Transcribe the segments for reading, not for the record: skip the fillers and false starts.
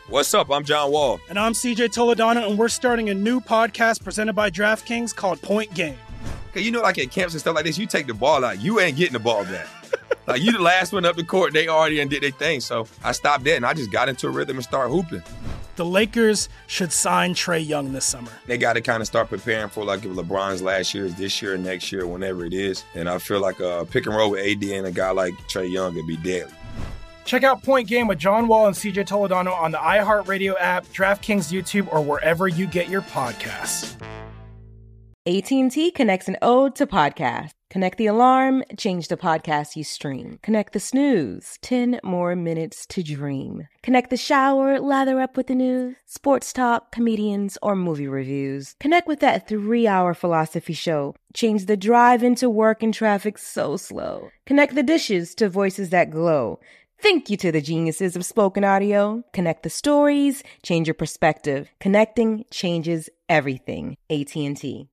What's up? I'm John Wall. And I'm CJ Toledano, and we're starting a new podcast presented by DraftKings called Point Game. Okay, you know, like at camps and stuff like this, you take the ball out, you ain't getting the ball back. Like, you the last one up the court, they already did their thing. So I stopped that, and I just got into a rhythm and started hooping. The Lakers should sign Trae Young this summer. They got to kind of start preparing for, like, if LeBron's last year is this year, next year, whenever it is. And I feel like a pick and roll with AD and a guy like Trae Young would be deadly. Check out Point Game with John Wall and CJ Toledano on the iHeartRadio app, DraftKings YouTube, or wherever you get your podcasts. AT&T connects an ode to podcasts. Connect the alarm, change the podcast you stream. Connect the snooze, 10 more minutes to dream. Connect the shower, lather up with the news, sports talk, comedians, or movie reviews. Connect with that 3-hour philosophy show. Change the drive into work and traffic so slow. Connect the dishes to voices that glow. Thank you to the geniuses of spoken audio. Connect the stories, change your perspective. Connecting changes everything. AT&T.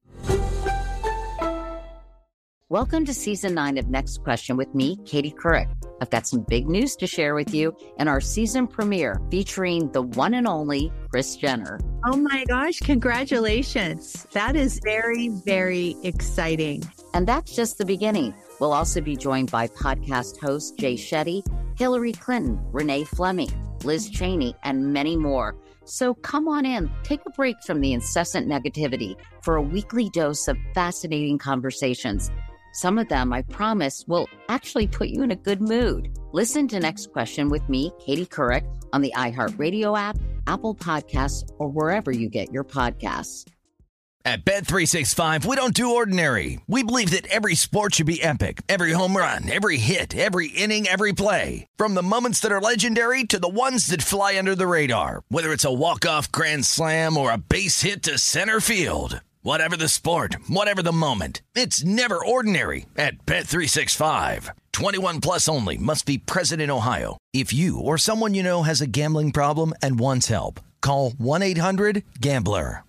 Welcome to Season 9 of Next Question with me, Katie Couric. I've got some big news to share with you in our season premiere featuring the one and only Kris Jenner. Oh my gosh, congratulations. That is very, very exciting. And that's just the beginning. We'll also be joined by podcast host Jay Shetty, Hillary Clinton, Renee Fleming, Liz Cheney, and many more. So come on in, take a break from the incessant negativity for a weekly dose of fascinating conversations. Some of them, I promise, will actually put you in a good mood. Listen to Next Question with me, Katie Couric, on the iHeartRadio app, Apple Podcasts, or wherever you get your podcasts. At Bet365, we don't do ordinary. We believe that every sport should be epic. Every home run, every hit, every inning, every play. From the moments that are legendary to the ones that fly under the radar. Whether it's a walk-off grand slam or a base hit to center field. Whatever the sport, whatever the moment, it's never ordinary at Bet365. 21 plus only. Must be present in Ohio. If you or someone you know has a gambling problem and wants help, call 1-800-GAMBLER.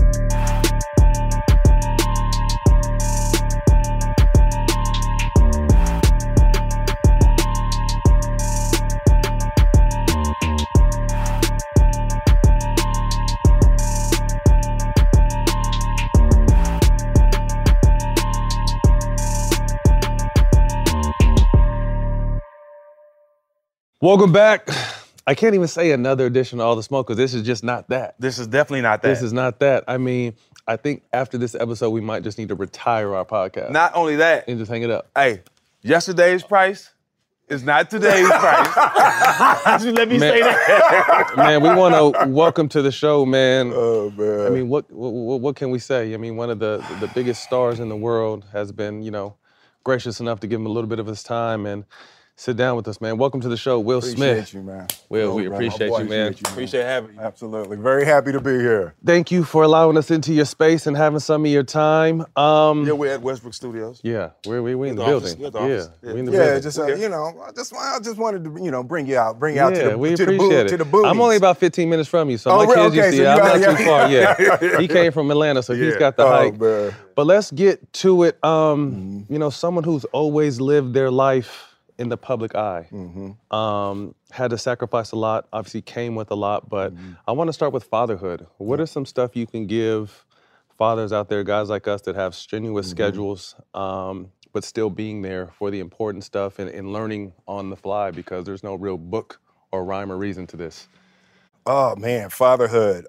Welcome back. I can't even say another edition of All the Smoke because this is just not that. This is definitely not that. This is not that. I mean, I think after this episode, we might just need to retire our podcast. Not only that. And just hang it up. Hey, yesterday's price is not today's price. Just let me say that. Man, we want to welcome to the show, man. Oh, man. I mean, what can we say? I mean, one of the biggest stars in the world has been, gracious enough to give him a little bit of his time and sit down with us, man. Welcome to the show, Will Smith. Appreciate you, man. Will, we appreciate you, man. Appreciate having you. Absolutely. Very happy to be here. Thank you for allowing us into your space and having some of your time. Yeah, we're at Westbrook Studios. Yeah, we in the building. We're at the office. Yeah, we in the building. Just I just wanted to bring you out to the booth. I'm only about 15 minutes from you, so my kids, I'm not too far. Yeah, he came from Atlanta, so he's got the hike. Man. But let's get to it. Someone who's always lived their life in the public eye, had to sacrifice a lot, obviously came with a lot, but I want to start with fatherhood. What are some stuff you can give fathers out there, guys like us that have strenuous schedules, but still being there for the important stuff and learning on the fly because there's no real book or rhyme or reason to this? Oh man, fatherhood.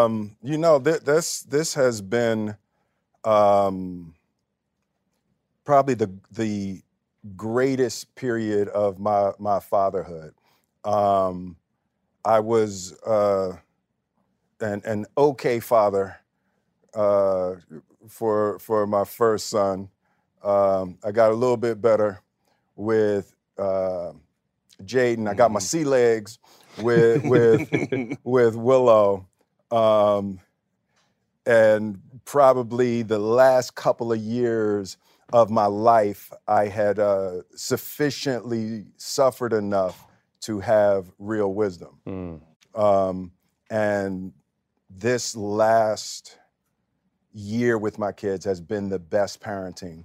This has been probably the greatest period of my fatherhood. I was an okay father for my first son. I got a little bit better with Jaden. I got my sea legs with Willow. And probably the last couple of years of my life, I had sufficiently suffered enough to have real wisdom. And this last year with my kids has been the best parenting.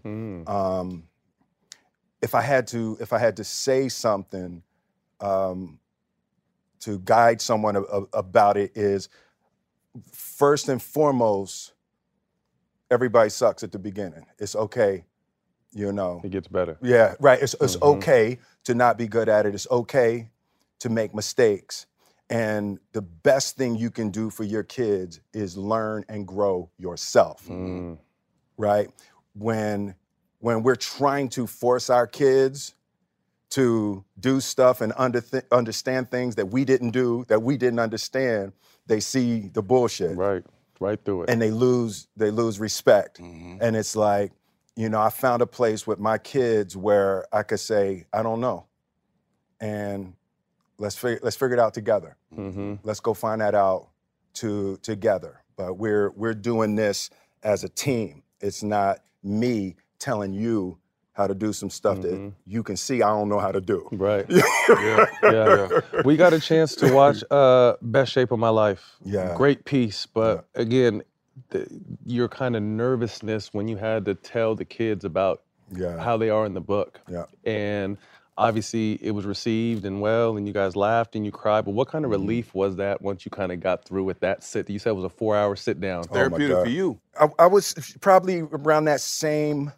If I had to say something, guide someone about it is, first and foremost, everybody sucks at the beginning. It's okay, you know. It gets better. Yeah, right. It's okay to not be good at it. It's okay to make mistakes. And the best thing you can do for your kids is learn and grow yourself, right? When we're trying to force our kids to do stuff and understand things that we didn't do, that we didn't understand, they see the bullshit. Right through it. And they lose respect. And it's like, you know, I found a place with my kids where I could say, I don't know. And let's figure it out together. Let's go find that out together. But we're doing this as a team. It's not me telling you how to do some stuff that you can see I don't know how to do. Right. Yeah. We got a chance to watch Best Shape of My Life. Yeah. Great piece, but again, your kind of nervousness when you had to tell the kids about how they are in the book. Yeah. And obviously it was received and well, and you guys laughed and you cried, but what kind of relief was that once you kind of got through with that sit? You said it was a 4-hour sit down. Therapeutic for you. I was probably around that same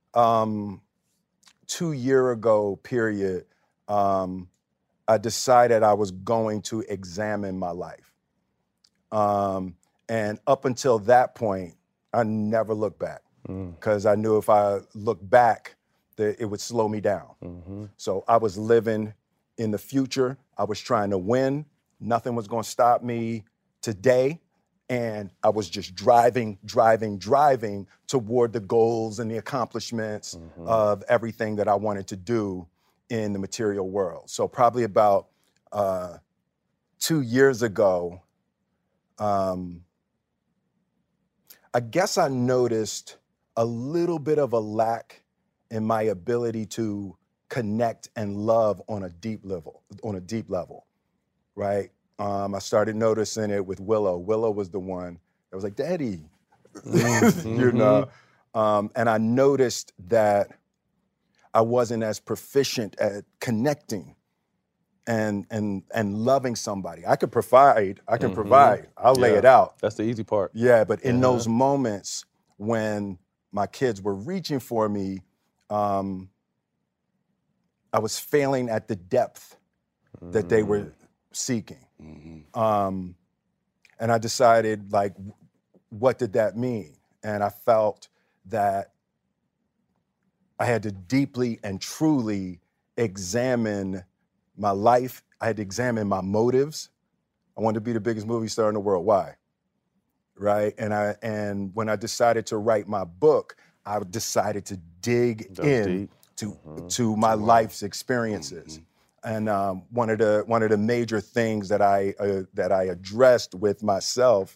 2-year ago period, I decided I was going to examine my life. And up until that point, I never looked back because I knew if I looked back, that it would slow me down. So I was living in the future. I was trying to win. Nothing was going to stop me today. And I was just driving toward the goals and the accomplishments of everything that I wanted to do in the material world. So probably about 2 years ago, I guess I noticed a little bit of a lack in my ability to connect and love on a deep level, right? I started noticing it with Willow. Willow was the one that was like, Daddy, you know? And I noticed that I wasn't as proficient at connecting and loving somebody. I could provide, I'll lay it out. That's the easy part. Yeah, but in those moments when my kids were reaching for me, I was failing at the depth that they were seeking. And I decided, like, what did that mean? And I felt that I had to deeply and truly examine my life. I had to examine my motives. I wanted to be the biggest movie star in the world. Why? Right? And when I decided to write my book, I decided to dig in to my life's experiences. And one of the major things that I addressed with myself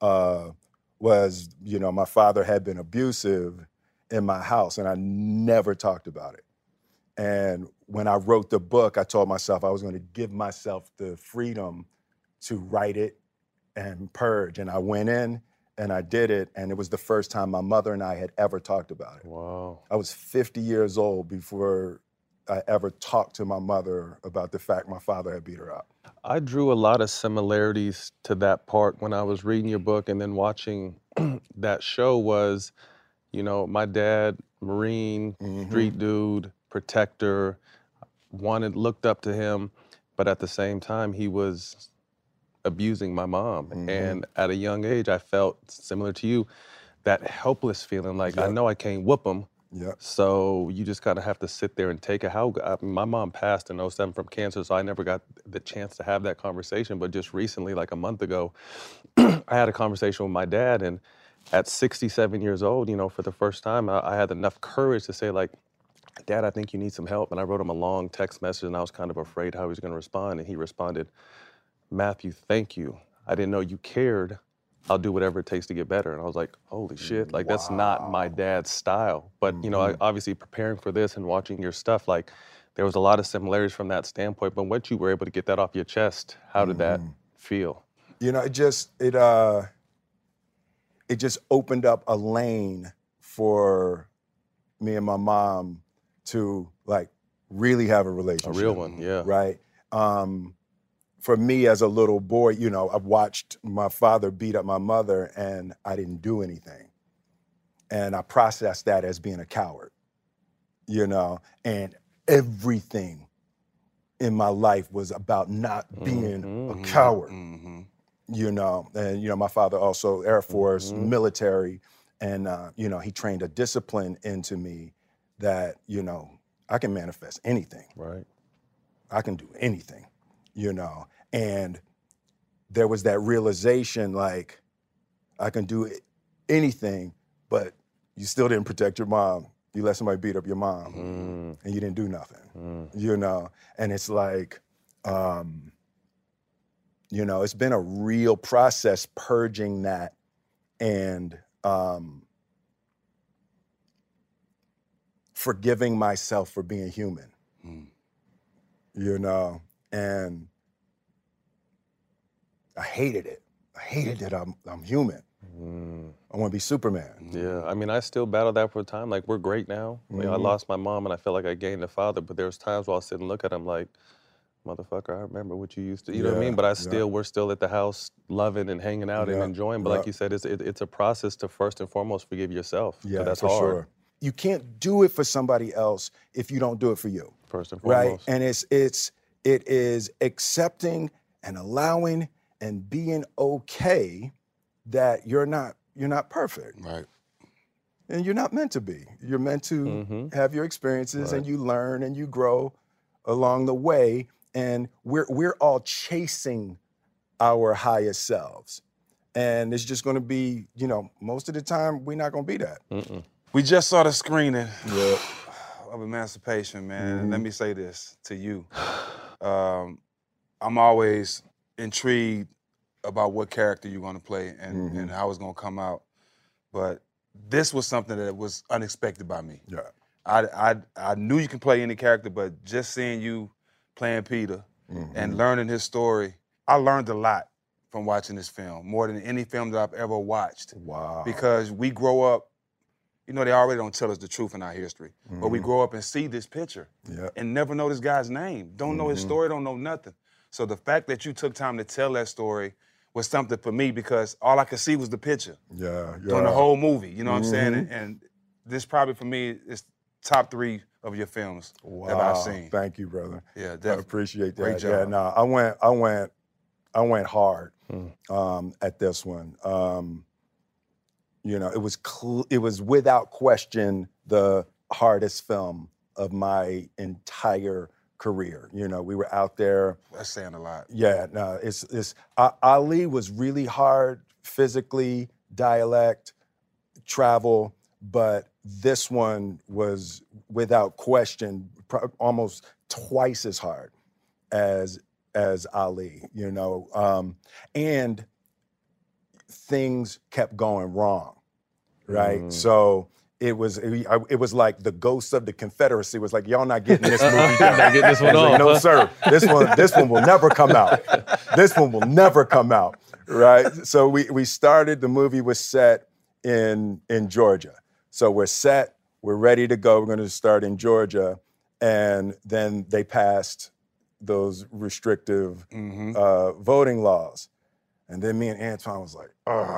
was, you know, my father had been abusive in my house, and I never talked about it. And when I wrote the book, I told myself I was going to give myself the freedom to write it and purge. And I went in and I did it, and it was the first time my mother and I had ever talked about it. Wow. I was 50 years old before I ever talked to my mother about the fact my father had beat her up. I drew a lot of similarities to that part when I was reading your book and then watching that show was, you know, my dad, Marine, street dude, protector, looked up to him, but at the same time, he was abusing my mom. And at a young age, I felt, similar to you, that helpless feeling, like I know I can't whoop him, so you just kind of have to sit there and take it. My mom passed in 2007 from cancer, so I never got the chance to have that conversation, but just recently, like a month ago, I had a conversation with my dad, and at 67 years old, you know, for the first time, I had enough courage to say, like, Dad, I think you need some help. And I wrote him a long text message, and I was kind of afraid how he was going to respond. And he responded, Matthew, thank you. I didn't know you cared. I'll do whatever it takes to get better. And I was like, holy shit, like that's not my dad's style. But, you know, obviously preparing for this and watching your stuff, like there was a lot of similarities from that standpoint. But once you were able to get that off your chest, how did that feel? You know, it just opened up a lane for me and my mom to, like, really have a relationship. A real one, yeah. Right? for me as a little boy, you know, I watched my father beat up my mother and I didn't do anything. And I processed that as being a coward, you know, and everything in my life was about not being a coward, you know. And, you know, my father also Air Force, military, and, you know, he trained a discipline into me that, you know, I can manifest anything. Right. I can do anything, you know. And there was that realization, like, I can do anything, but you still didn't protect your mom. You let somebody beat up your mom, and you didn't do nothing, you know? And it's like, you know, it's been a real process purging that and forgiving myself for being human, you know? And I hated it. I hated that I'm human. I want to be Superman. Yeah, I mean, I still battle that for a time. Like, we're great now. I mean, I lost my mom and I felt like I gained a father, but there was times where I'll sit and look at him like, motherfucker, I remember what you used to, you know what I mean? But we're still at the house loving and hanging out and enjoying. But like you said, it's a process to first and foremost forgive yourself. Yeah, that's for hard. sure. You can't do it for somebody else if you don't do it for you. First and foremost. Right? And it is accepting and allowing and being okay that you're not perfect. Right. And you're not meant to be. You're meant to have your experiences and you learn and you grow along the way. And we're all chasing our highest selves. And it's just gonna be, you know, most of the time we're not gonna be that. We just saw the screening of Emancipation, man. And let me say this to you. I'm always intrigued about what character you're gonna play and how it's gonna come out. But this was something that was unexpected by me. Yeah. I knew you can play any character, but just seeing you playing Peter and learning his story, I learned a lot from watching this film, more than any film that I've ever watched. Wow. Because we grow up, you know, they already don't tell us the truth in our history, but we grow up and see this picture and never know this guy's name, don't know his story, don't know nothing. So the fact that you took time to tell that story was something for me because all I could see was the picture. During the whole movie, you know what I'm saying? And this probably for me is top 3 of your films that I've seen. Thank you, brother. Yeah, I definitely. appreciate that. Great job. Yeah, no, I went hard at this one. You know, it was without question the hardest film of my entire career. You know, we were out there. That's saying a lot. Yeah, no, it's Ali was really hard physically, dialect, travel, but this one was without question almost twice as hard as Ali, you know, and things kept going wrong, right? So it was like the ghosts of the Confederacy was like, y'all not getting this movie done. Not getting this one Like, off, no, huh? sir. This one will never come out. This one will never come out, right? So we started, the movie was set in Georgia. So we're set, we're ready to go. We're going to start in Georgia. And then they passed those restrictive voting laws. And then me and Antoine was like,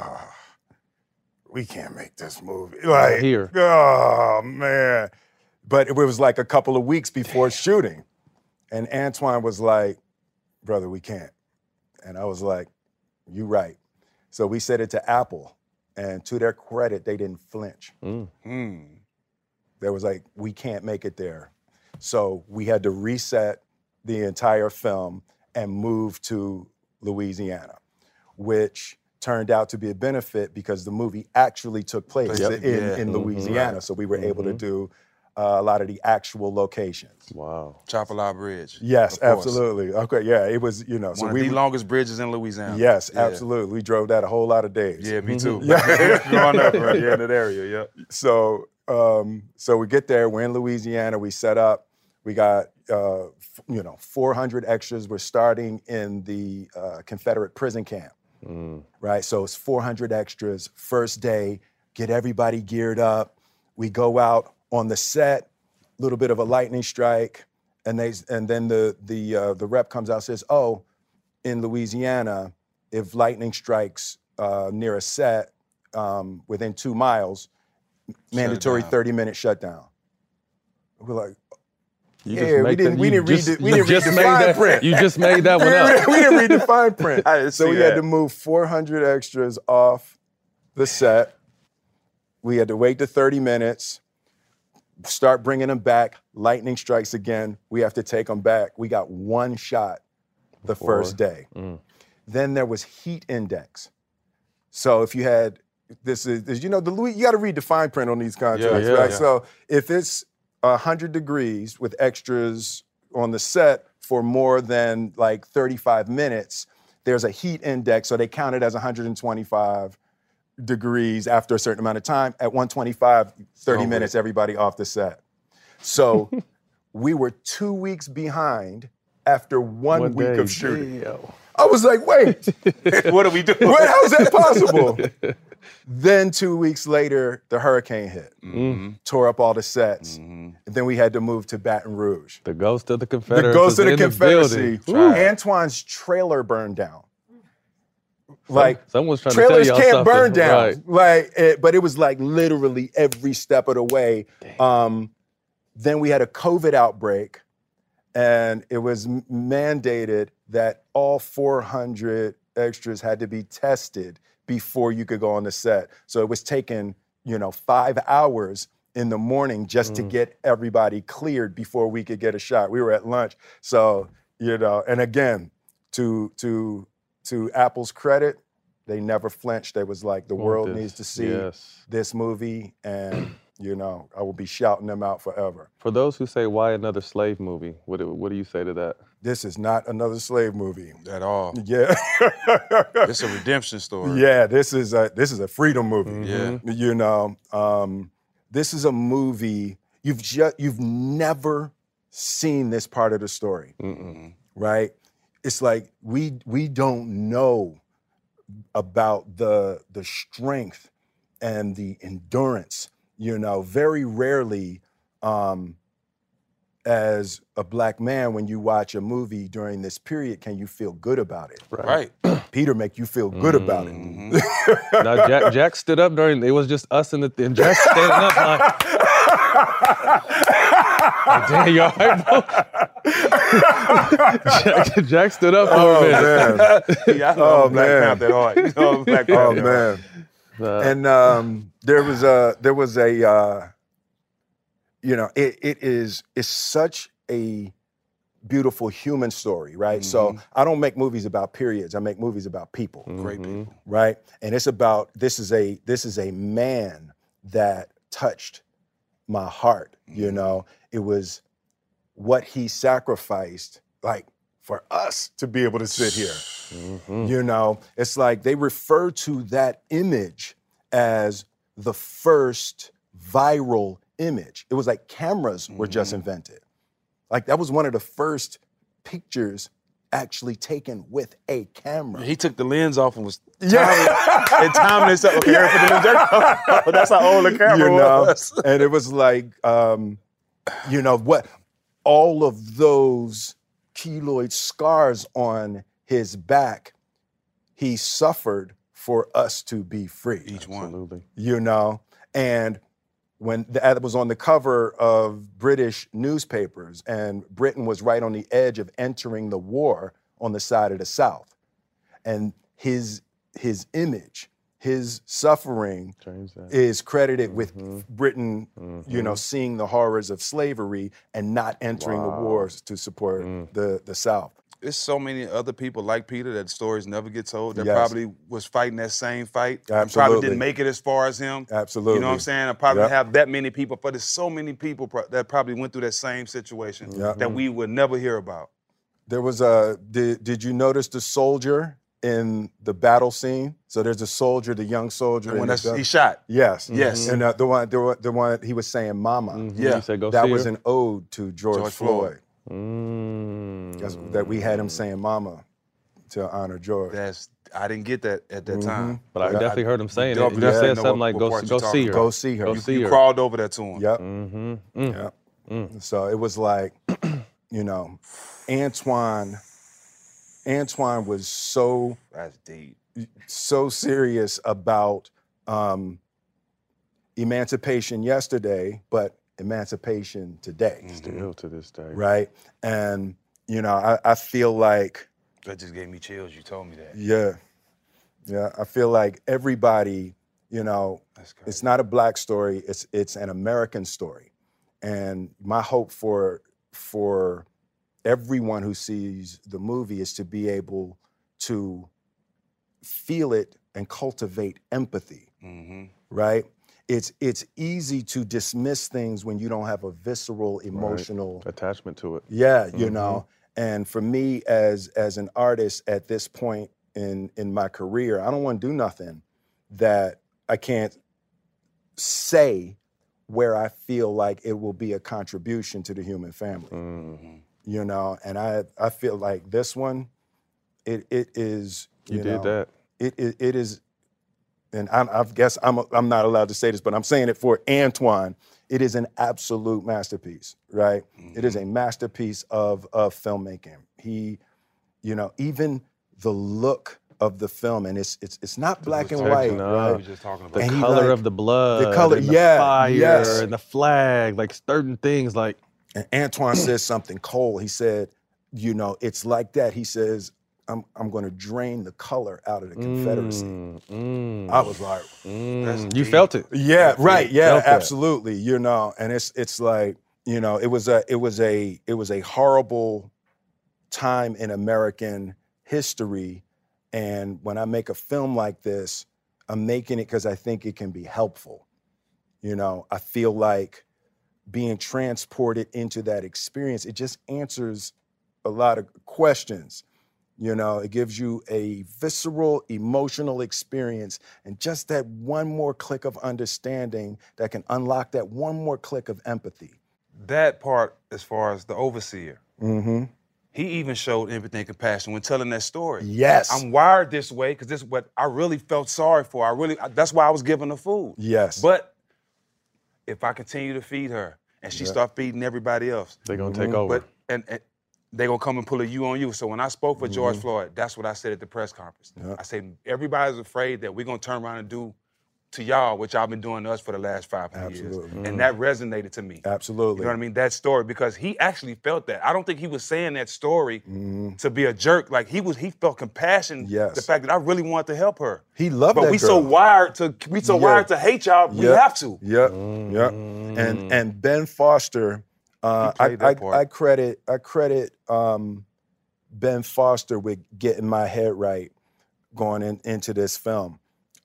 we can't make this movie. Like, here. Oh, man. But it was like a couple of weeks before shooting. And Antoine was like, brother, we can't. And I was like, you right. So we said it to Apple. And to their credit, they didn't flinch. They was like, we can't make it there. So we had to reset the entire film and move to Louisiana, which turned out to be a benefit because the movie actually took place in Louisiana. So we were able to do a lot of the actual locations. Wow. Chapala Bridge. Yes, of course. absolutely. Okay, yeah, it was, you know. One of the longest bridges in Louisiana. Yes, absolutely. We drove that a whole lot of days. Yeah, me too. Yeah. Growing up right here in that area, So we get there, we're in Louisiana, we set up, we got 400 extras. We're starting in the Confederate prison camp, right? So it's 400 extras, first day, get everybody geared up. We go out on the set, a little bit of a lightning strike, and then the rep comes out and says, oh, in Louisiana, if lightning strikes near a set within 2 miles, mandatory 30-minute shutdown. We're like, we didn't read the fine print. You just made that one up. We didn't read the fine print. So we had to move 400 extras off the set. We had to wait the 30 minutes, start bringing them back. Lightning strikes again. We have to take them back. We got 1 shot the first day. Then there was heat index. So if you had, you got to read the fine print on these contracts, right? Yeah. So if it's 100 degrees with extras on the set for more than like 35 minutes, there's a heat index, so they count it as 125 degrees after a certain amount of time. At 125, 30 minutes, everybody off the set. So we were 2 weeks behind after one week of shooting. I was like, wait. What are we doing? How is that possible? Then 2 weeks later, the hurricane hit, tore up all the sets. And then we had to move to Baton Rouge. The ghost of the Confederacy. The ghost of the Confederacy. Antoine's trailer burned down. Like, someone's trying trailers to tell y'all can't burn something. down. Right. Like, but it was like literally every step of the way. Then we had a COVID outbreak, and it was mandated that all 400 extras had to be tested before you could go on the set. So it was taking, 5 hours in the morning just to get everybody cleared before we could get a shot. We were at lunch. So, and again, to Apple's credit, they never flinched. They was like, the world needs to see this movie, and I will be shouting them out forever. For those who say, why another slave movie? What do you say to that? This is not another slave movie. At all. Yeah. It's a redemption story. Yeah, this is a freedom movie. Yeah. This is a movie, you've never seen this part of the story, right? It's like we don't know about the strength and the endurance. Very rarely, as a black man, when you watch a movie during this period, can you feel good about it? Right. Peter make you feel good about it. Now, Jack stood up it was just us and Jack standing up like, damn, you all right, bro? Jack stood up for a minute. Yeah, I know Black Panther hard. Black Panther. And there was a it's such a beautiful human story, right? So I don't make movies about periods. I make movies about people. Great people. Right? And it's about, this is a man that touched my heart, It was what he sacrificed, like, for us to be able to sit here. It's like they refer to that image as the first viral image. It was like cameras were just invented. Like, that was one of the first pictures actually taken with a camera. He took the lens off and was timing this up. Okay, put the lens back. That's how old the camera was. And it was like, what all of those keloid scars on his back, he suffered for us to be free. Each one. Absolutely. And when that was on the cover of British newspapers, and Britain was right on the edge of entering the war on the side of the South. And his image, his suffering is credited with Britain, seeing the horrors of slavery and not entering the wars to support the South. There's so many other people like Peter that stories never get told that probably was fighting that same fight. Absolutely. Probably didn't make it as far as him. Absolutely. You know what I'm saying? I probably have that many people, but there's so many people that probably went through that same situation that we would never hear about. There was did you notice the soldier in the battle scene? So there's a soldier, the young soldier. When he shot. Yes. Yes. And the one he was saying mama. Yeah. You said, go that see was her? an ode to George Floyd. That we had him Mm. saying mama to honor George. I didn't get that at that time. But I definitely heard him saying it. You definitely said know something like, what go part you're see talking her. about. Go see her. You crawled over that to him. Yep. Yep. So it was like, Antoine Antoine was so That's deep. So serious about emancipation yesterday, but emancipation today. Still to this day. Right? And, you know, I feel like... That just gave me chills. You told me that. Yeah. Yeah, I feel like everybody, you know, it's not a black story, it's an American story. And my hope for everyone who sees the movie is to be able to feel it and cultivate empathy, right? It's easy to dismiss things when you don't have a visceral, emotional attachment to it. Yeah, you know. And for me as an artist at this point in my career, I don't want to do nothing that I can't say where I feel like it will be a contribution to the human family. You know, and I feel like this one, it is. You did that. It is, and I guess I'm not allowed to say this, but I'm saying it for Antoine. It is an absolute masterpiece, right? It is a masterpiece of filmmaking. He, you know, even the look of the film, and it's not black and white. Right? We were just talking about the color of the blood, the color, and the fire, and the flag, like certain things, like. And Antoine says something cold. He said, you know, it's like that. He says, I'm going to drain the color out of the Confederacy. I was like, you felt it. Yeah, right. Yeah, absolutely. You know, and it's like, you know, it was a horrible time in American history. And when I make a film like this, I'm making it because I think it can be helpful. You know, I feel like being transported into that experience, it just answers a lot of questions. You know, it gives you a visceral, emotional experience, and just that one more click of understanding that can unlock that one more click of empathy. That part, as far as the overseer, he even showed empathy and compassion when telling that story. Yes. I'm wired this way because this is what I really felt sorry for. That's why I was giving her food. Yes. But if I continue to feed her and she start feeding everybody else, they're gonna take over. But and they're gonna come and pull a you on you. So when I spoke for George Floyd, that's what I said at the press conference. I said, everybody's afraid that we're gonna turn around and do to y'all what y'all been doing to us for the last 500 years. And that resonated to me. Absolutely. You know what I mean? That story, because he actually felt that. I don't think he was saying that story to be a jerk. Like he felt compassion. Yes. The fact that I really wanted to help her. He loved but that we girl. so wired to hate y'all. We have to. Yep. And Ben Foster, I credit Ben Foster with getting my head right going into this film.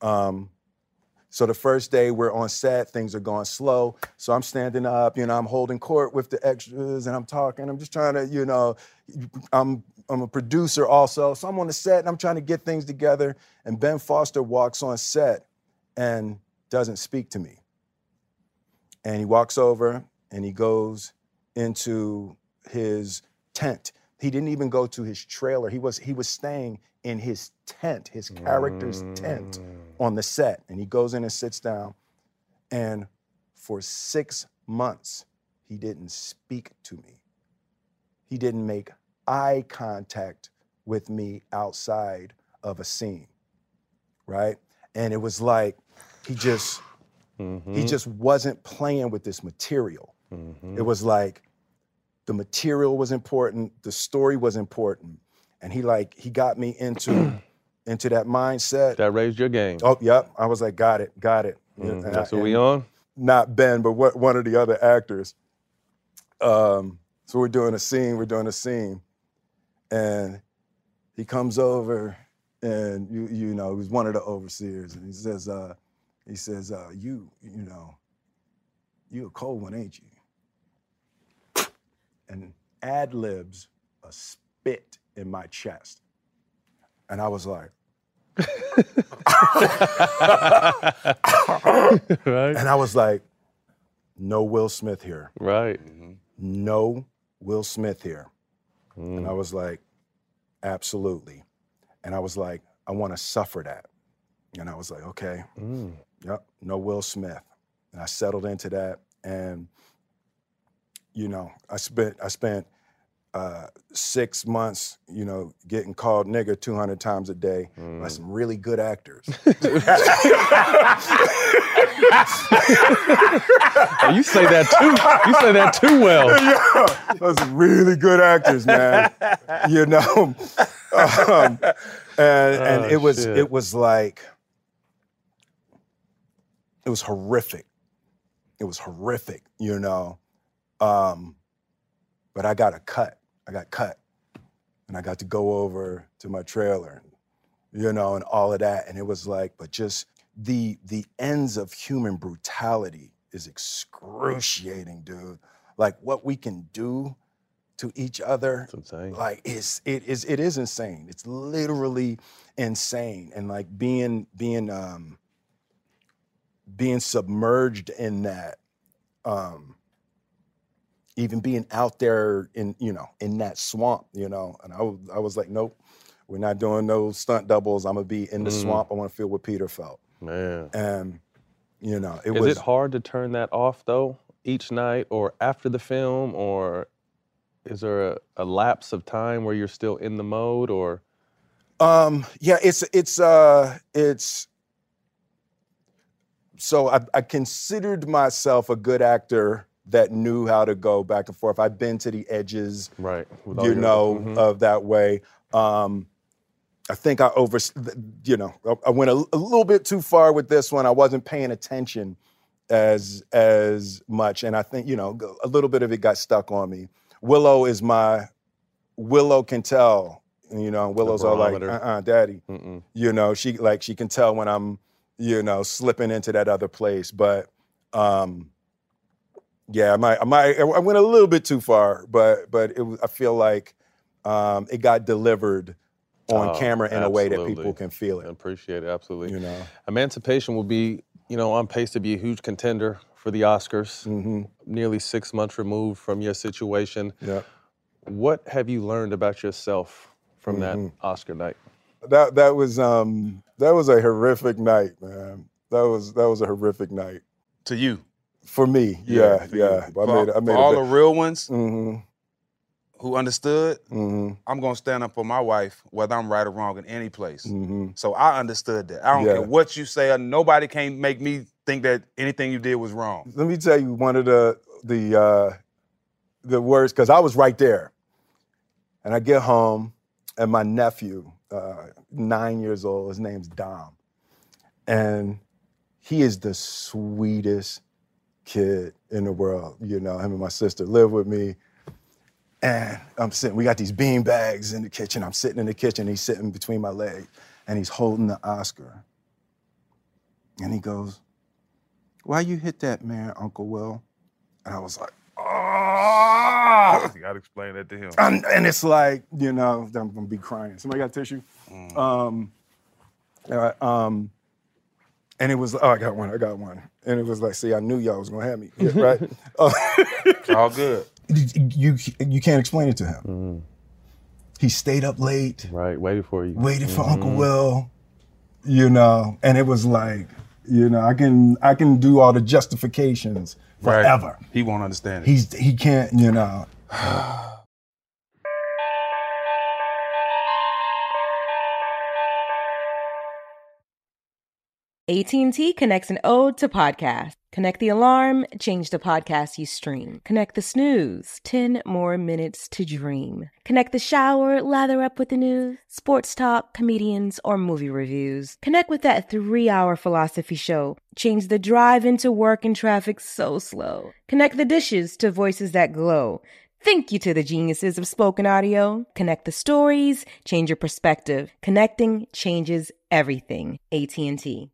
So the first day we're on set, things are going slow. So I'm standing up, you know, I'm holding court with the extras and I'm talking. I'm just trying to, you know, I'm a producer also. So I'm on the set and I'm trying to get things together. And Ben Foster walks on set and doesn't speak to me. And he walks over and he goes into his tent. He didn't even go to his trailer. He was staying in his tent, his character's tent on the set. And he goes in and sits down. And for 6 months, he didn't speak to me. He didn't make eye contact with me outside of a scene, right? And it was like he just wasn't playing with this material. It was like the material was important, the story was important. And he got me into that mindset. That raised your game. Oh, yep. I was like, got it. That's what we on? Not Ben, but one of the other actors. So we're doing a scene. And he comes over and you know, he's one of the overseers. And he says, you a cold one, ain't you? And ad-libs a spit in my chest. And I was like, right. And I was like, no Will Smith here. Right. No Will Smith here. And I was like, absolutely. And I was like, I want to suffer that. And I was like, okay, yep, no Will Smith. And I settled into that. And, you know, I spent 6 months, getting called nigger 200 times a day by some really good actors. Oh, you say that too. You say that too well. Yeah, those really good actors, man. And it was like, it was horrific. It was horrific, but I got cut. And I got to go over to my trailer, and all of that. And it was like, but just the ends of human brutality is excruciating, dude. Like what we can do to each other, like it is insane. It's literally insane. And like being submerged in that, even being out there in that swamp, and I was like, nope, we're not doing no stunt doubles. I'm gonna be in the swamp. I want to feel what Peter felt. Man. And Is it hard to turn that off though, each night or after the film, or is there a lapse of time where you're still in the mode, or? Yeah, it's so I considered myself a good actor that knew how to go back and forth. I've been to the edges, right? Of that way. I think I I went a little bit too far with this one. I wasn't paying attention as much, and I think a little bit of it got stuck on me. Willow can tell, Willow's all like, daddy. She can tell when I'm, slipping into that other place. But yeah, I went a little bit too far, but I feel like it got delivered on camera in a way that people can feel it. I appreciate it, absolutely. Emancipation will be, on pace to be a huge contender for the Oscars. Nearly 6 months removed from your situation. Yeah. What have you learned about yourself from that Oscar night? That was a horrific night, man. That was a horrific night. To you? For me, yeah. I made all the real ones who understood, I'm gonna stand up for my wife, whether I'm right or wrong in any place. So I understood that. I don't care what you say. Nobody can make me think that anything you did was wrong. Let me tell you one of the worst, because I was right there. And I get home, and my nephew, 9 years old, his name's Dom. And he is the sweetest kid in the world. Him and my sister live with me. And we got these bean bags in the kitchen. I'm sitting in the kitchen, he's sitting between my legs, and he's holding the Oscar. And he goes, "Why you hit that man, Uncle Will?" And I was like, "Oh!" You gotta explain that to him. And it's like, I'm gonna be crying. Somebody got tissue? And it was, I got one. And it was like, see, I knew y'all was gonna have me, right? All good. You can't explain it to him. He stayed up late. Right, waiting for you. Waiting for Uncle Will, and it was like, I can do all the justifications forever. Right. He won't understand it. He can't, AT&T connects an ode to podcast. Connect the alarm, change the podcast you stream. Connect the snooze, 10 more minutes to dream. Connect the shower, lather up with the news, sports talk, comedians, or movie reviews. Connect with that 3-hour philosophy show. Change the drive into work and traffic so slow. Connect the dishes to voices that glow. Thank you to the geniuses of spoken audio. Connect the stories, change your perspective. Connecting changes everything. AT&T.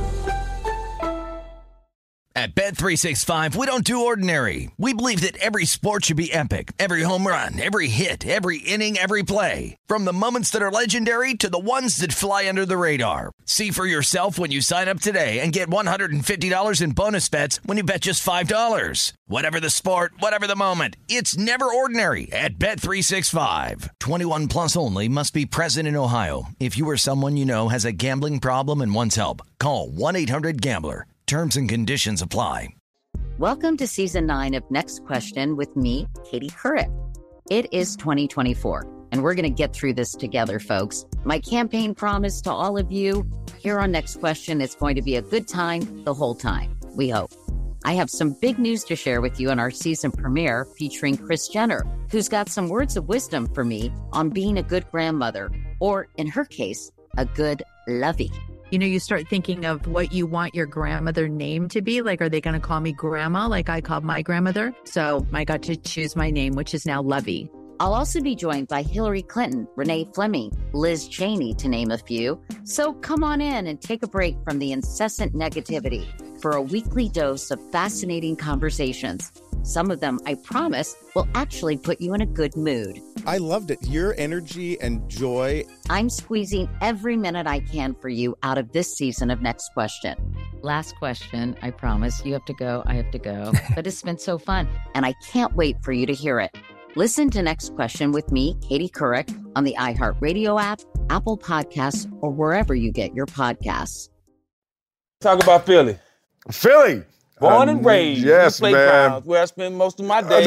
At Bet365, we don't do ordinary. We believe that every sport should be epic. Every home run, every hit, every inning, every play. From the moments that are legendary to the ones that fly under the radar. See for yourself when you sign up today and get $150 in bonus bets when you bet just $5. Whatever the sport, whatever the moment, it's never ordinary at Bet365. 21 plus only. Must be present in Ohio. If you or someone you know has a gambling problem and wants help, call 1-800-GAMBLER. Terms and conditions apply. Welcome to Season 9 of Next Question with me, Katie Couric. It is 2024, and we're going to get through this together, folks. My campaign promise to all of you here on Next Question, it's going to be a good time the whole time, we hope. I have some big news to share with you in our season premiere featuring Kris Jenner, who's got some words of wisdom for me on being a good grandmother, or in her case, a good lovey. You know, you start thinking of what you want your grandmother name to be. Like, are they going to call me grandma like I called my grandmother? So I got to choose my name, which is now Lovey. I'll also be joined by Hillary Clinton, Renee Fleming, Liz Cheney, to name a few. So come on in and take a break from the incessant negativity for a weekly dose of fascinating conversations. Some of them, I promise, will actually put you in a good mood. I loved it. Your energy and joy. I'm squeezing every minute I can for you out of this season of Next Question. Last question, I promise. You have to go, I have to go. But it's been so fun, and I can't wait for you to hear it. Listen to Next Question with me, Katie Couric, on the iHeartRadio app, Apple Podcasts, or wherever you get your podcasts. Talk about Philly. Philly. Born and raised. Yes, man. Where I spend most of my days.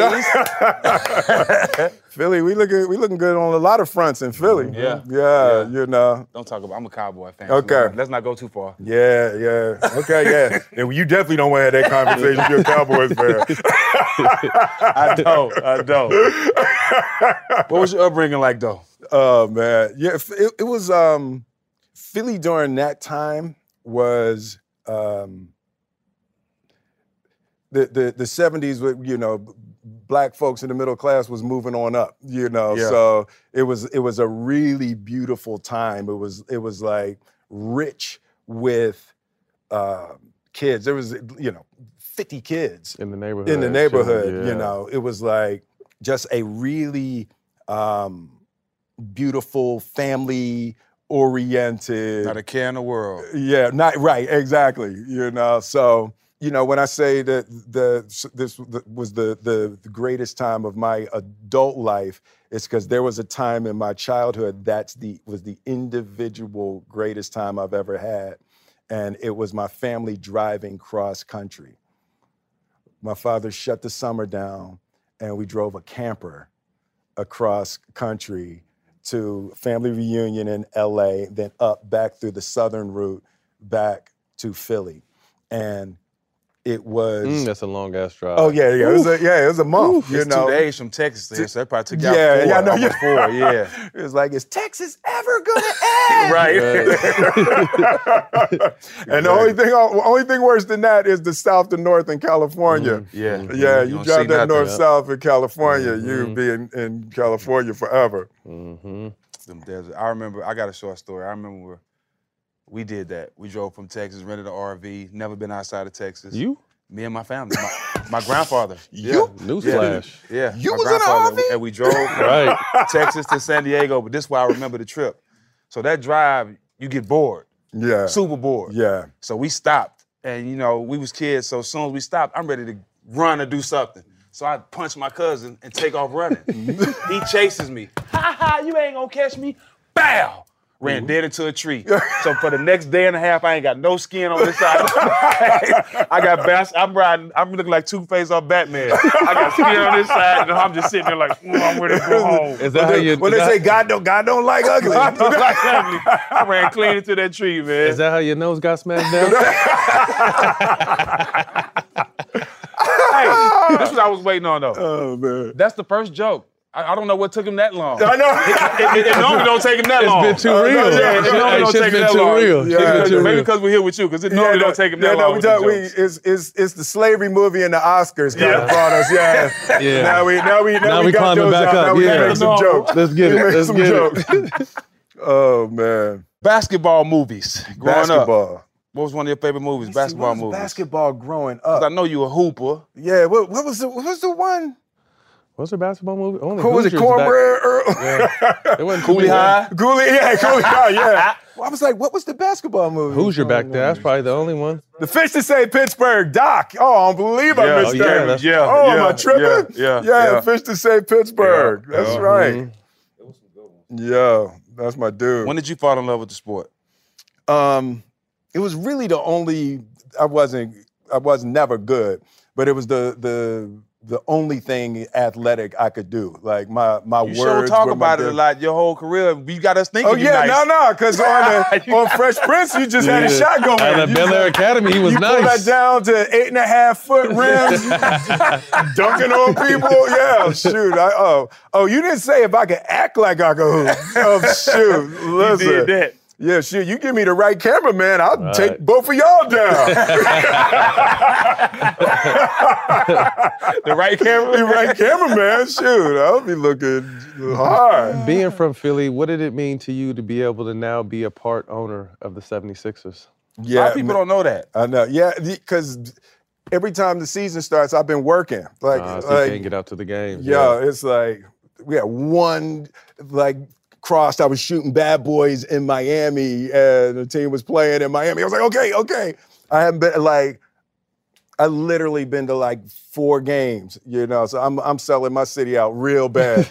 Philly, we looking good on a lot of fronts in Philly. Yeah. You know. Don't talk about. I'm a Cowboy fan. Okay. So let's not go too far. Yeah. Okay, yeah. And you definitely don't want to have that conversation if you're a Cowboys fan. I don't. What was your upbringing like, though? Oh, man. Yeah, it was Philly during that time was the 70s, you know, black folks in the middle class was moving on up, you know. Yeah. So it was a really beautiful time. It was like rich with kids. There was, you know, 50 kids in the neighborhood. You know. It was like just a really beautiful, family-oriented. Not a care in the world. Yeah, not right, exactly. You know, so you know when I say that this was the greatest time of my adult life, it's because there was a time in my childhood was the individual greatest time I've ever had, and it was my family driving cross country. My father shut the summer down, and we drove a camper across country to family reunion in LA, then up back through the southern route back to Philly. And it was... that's a long-ass drive. Oh, yeah. It was a month, you It's know. 2 days from Texas there, so that probably took you out four. Yeah. It was like, is Texas ever going to end? Right. And the only thing worse than that is the south to north in California. Yeah. Yeah, you drive that north-south in California, you'll be in California forever. Them deserts. I remember, I got a short story. I remember we did that. We drove from Texas, rented an RV, never been outside of Texas. You? Me and my family. My grandfather. You? Newsflash. Yeah. You my was in an grandfather. RV? And we drove from Texas to San Diego, but this is why I remember the trip. So that drive, you get bored. Yeah. Super bored. Yeah. So we stopped, and you know, we was kids, so as soon as we stopped, I'm ready to run or do something. So I punch my cousin and take off running. He chases me. Ha, you ain't gonna catch me. Bow! Ran dead into a tree. So for the next day and a half, I ain't got no skin on this side. I got I'm looking like Two-Face off Batman. I got skin on this side, and I'm just sitting there like, I'm ready to go home. Is that how you? When they say God don't like ugly. I don't like ugly. I ran clean into that tree, man. Is that how your nose got smashed down? Hey, this is what I was waiting on, though. Oh, man. That's the first joke. I don't know what took him that long. I know. It normally don't take him that long. It's been too real. It normally don't take him that long. Maybe because we're here with you, because it normally don't take him that long. It's the slavery movie and the Oscars kind of brought us. Yeah. Now we got climbing those back out. up. Now we make some jokes. Let's get it. Let's get it. Oh man. Basketball movies. Growing up. Basketball. What was one of your favorite movies? Basketball movies. Basketball growing Because up. I know you a hooper. Yeah. What was the one? What's the basketball movie? Only Who was it? Hoosiers Cornbread Earl? It wasn't Cooley High? Cooley High, yeah. Well, I was like, what was the basketball movie? Hoosier back there. That's probably the only one. The Fish to Say Pittsburgh, Doc. Oh, I don't believe I missed that. Am I tripping? Yeah, Fish to Say Pittsburgh. That's right. Yeah, that's my dude. When did you fall in love with the sport? It was really the only. I was never good, but it was the the only thing athletic I could do. Like my You words. sure talk were my about it a lot your whole career. You got us thinking. Oh yeah, nice. because on Fresh Prince you just had a shot going. At Bel Air Academy, he was you nice. pull that down to 8.5-foot rims, dunking on people. Yeah, shoot. You didn't say if I could act like I could hoop. Oh shoot, listen. You did that. Yeah, shoot. You give me the right cameraman, I'll take both of y'all down. The right camera? The right cameraman, shoot. I'll be looking hard. Being from Philly, what did it mean to you to be able to now be a part owner of the 76ers? Yeah, A lot of people don't know that. I know. Yeah, because every time the season starts, I've been working. So you can't get out to the games. Yeah, it's like we had one crossed. I was shooting Bad Boys in Miami, and the team was playing in Miami. I was like, okay. I haven't been I literally been to 4 games, So I'm selling my city out real bad.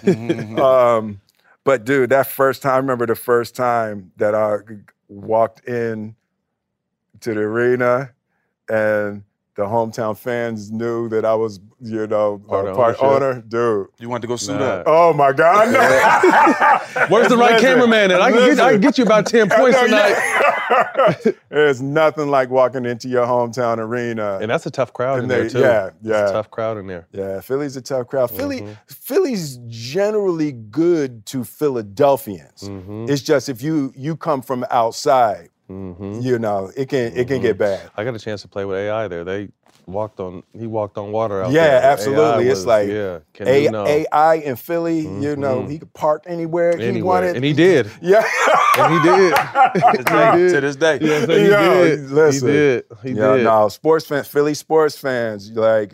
But dude, that first time, I remember the first time that I walked in to the arena, and the hometown fans knew that I was, part owner. Dude. You want to go suit up? Oh, my God. No. Where's the right cameraman? And I can get you about 10 points tonight. There's nothing like walking into your hometown arena. And that's a tough crowd in there, too. Yeah. It's a tough crowd in there. Yeah, Philly's a tough crowd. Philly's generally good to Philadelphians. It's just if you come from outside, it can get bad. I got a chance to play with AI there. He walked on water out there. Yeah, absolutely. It's like AI in Philly, he could park anywhere he wanted. And he did. Yeah. And he did. To this day. Yeah, so he did. Listen, he did. No, sports fans, Philly sports fans, they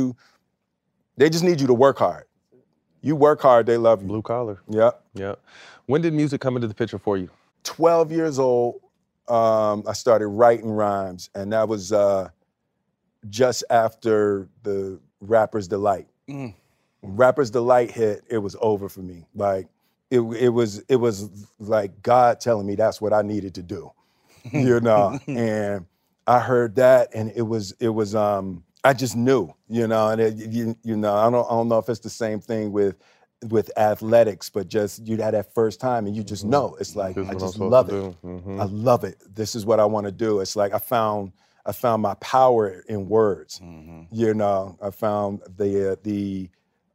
just need you to work hard. You work hard, they love you. Blue collar. Yep. When did music come into the picture for you? 12 years old, I started writing rhymes, and that was just after the Rapper's Delight. When Rapper's Delight hit, it was over for me. It was like God telling me that's what I needed to do, And I heard that, and it was I just knew, and I don't know if it's the same thing with athletics, but just you had that first time and you just know. It's like, I just love it. I love it. This is what I want to do. It's like I found my power in words. I found the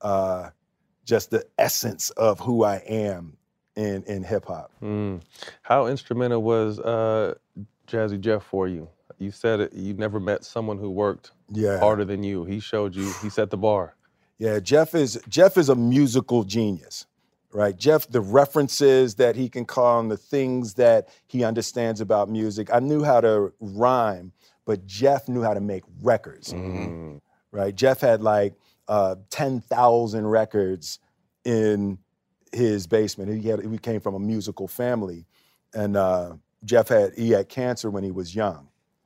just the essence of who I am in hip hop. How instrumental was Jazzy Jeff for you? You said it, you never met someone who worked harder than you. He showed you, he set the bar. Yeah, Jeff is a musical genius, right? Jeff, the references that he can call on, the things that he understands about music. I knew how to rhyme, but Jeff knew how to make records, right? Jeff had 10,000 records in his basement. He came from a musical family, and Jeff had cancer when he was young.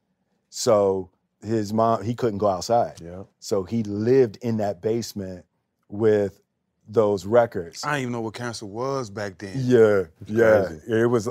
So his mom, he couldn't go outside. So he lived in that basement with those records. I didn't even know what cancer was back then. Yeah. It was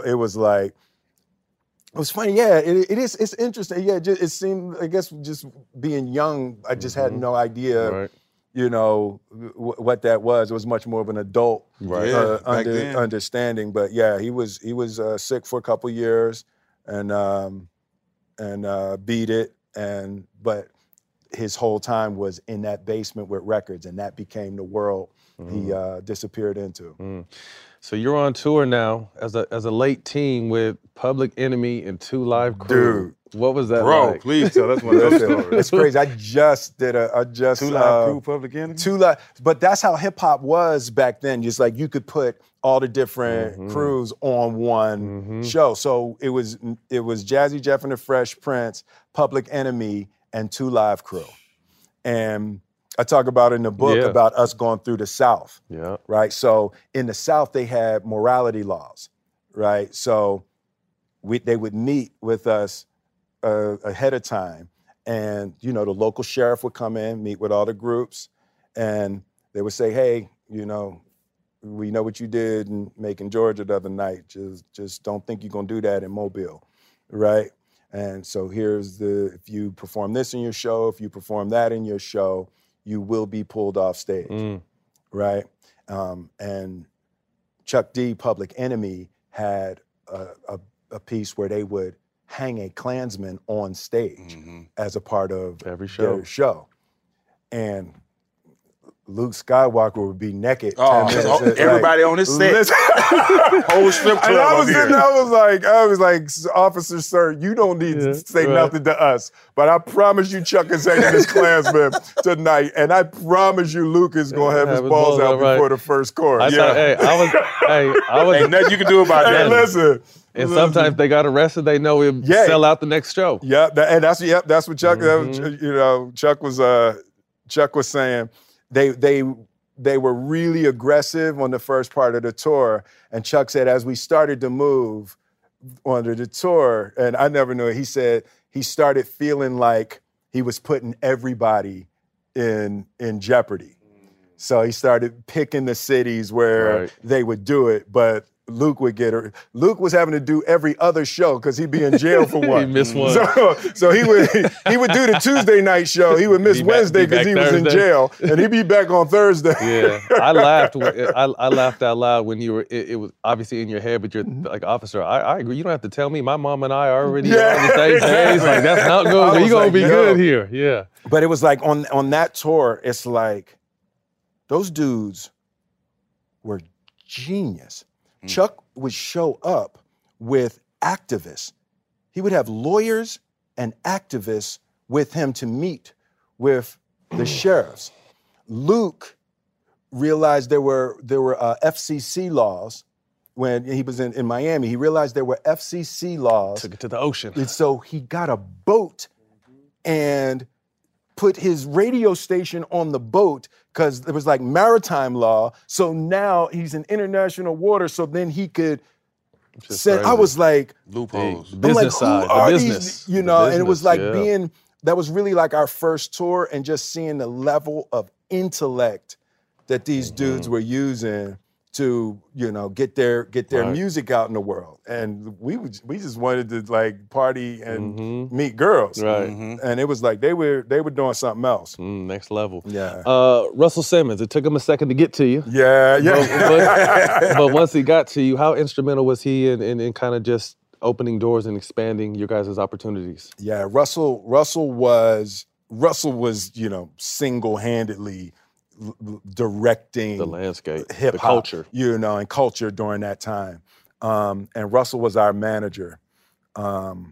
funny. Yeah, it's interesting. Yeah, it seemed, I guess, just being young, I just had no idea, what that was. It was much more of an adult understanding. But yeah, he was sick for a couple years and beat it. But his whole time was in that basement with records, and that became the world he disappeared into. So you're on tour now as a late teen with Public Enemy and 2 Live Crew. Dude. What was that Bro, like? please tell us one of those stories. It's crazy. I just 2 Live Crew, Public Enemy? 2 Live, but that's how hip hop was back then. Just like you could put all the different crews on one show. So it was Jazzy Jeff and the Fresh Prince, Public Enemy, and 2 Live Crew. And I talk about in the book about us going through the South, right? So in the South, they had morality laws, right? So they would meet with us ahead of time, and the local sheriff would come in, meet with all the groups, and they would say, "Hey, we know what you did in Macon, Georgia the other night. Just don't think you're gonna do that in Mobile, right? And so here's if you perform this in your show, if you perform that in your show, you will be pulled off stage, right? And Chuck D, Public Enemy, had a piece where they would hang a Klansman on stage as a part of every show. their show. And Luke Skywalker would be naked. Oh, 10 minutes. everybody on his set. Whole strip club. And I was up here. sitting, I was like, Officer, sir, you don't need to say nothing to us, but I promise you Chuck is hanging this Klansman tonight, and I promise you Luke is going to have his balls out before the first chorus. I was Ain't nothing you can do about that. Listen. And sometimes they got arrested, they know he'll sell out the next show. Yeah, that's what Chuck, Chuck was saying. They were really aggressive on the first part of the tour. And Chuck said, as we started to move onto the tour, and I never knew it, he said he started feeling like he was putting everybody in jeopardy. So he started picking the cities where they would do it, but Luke would get her. Luke was having to do every other show because he'd be in jail for one. He missed one. So he would do the Tuesday night show. He would miss Wednesday because he was in jail, and he'd be back on Thursday. Yeah, I laughed. I laughed out loud when you were. It was obviously in your head, but you're like, officer. I agree. You don't have to tell me. My mom and I are already on the same page. Like that's not good. You're gonna be good here. Yeah. But it was like on that tour, it's like those dudes were genius. Chuck would show up with activists. He would have lawyers and activists with him to meet with the sheriffs. Luke realized there were FCC laws when he was in Miami. He realized there were FCC laws. Took it to the ocean. And so he got a boat and put his radio station on the boat because it was like maritime law. So now he's in international water. So then he could send. I was like, loopholes. I'm like, who are these? You know, and it was like yeah. that was really like our first tour, and just seeing the level of intellect that these dudes were using to, you know, get their music out in the world. And we just wanted to like party and meet girls. Right. And it was like they were doing something else. Next level. Yeah. Russell Simmons, it took him a second to get to you. Yeah. But once he got to you, how instrumental was he in kind of just opening doors and expanding your guys' opportunities? Yeah, Russell was, you know, single-handedly directing the landscape, hip-hop, the culture, you know, and culture during that time. And Russell was our manager. And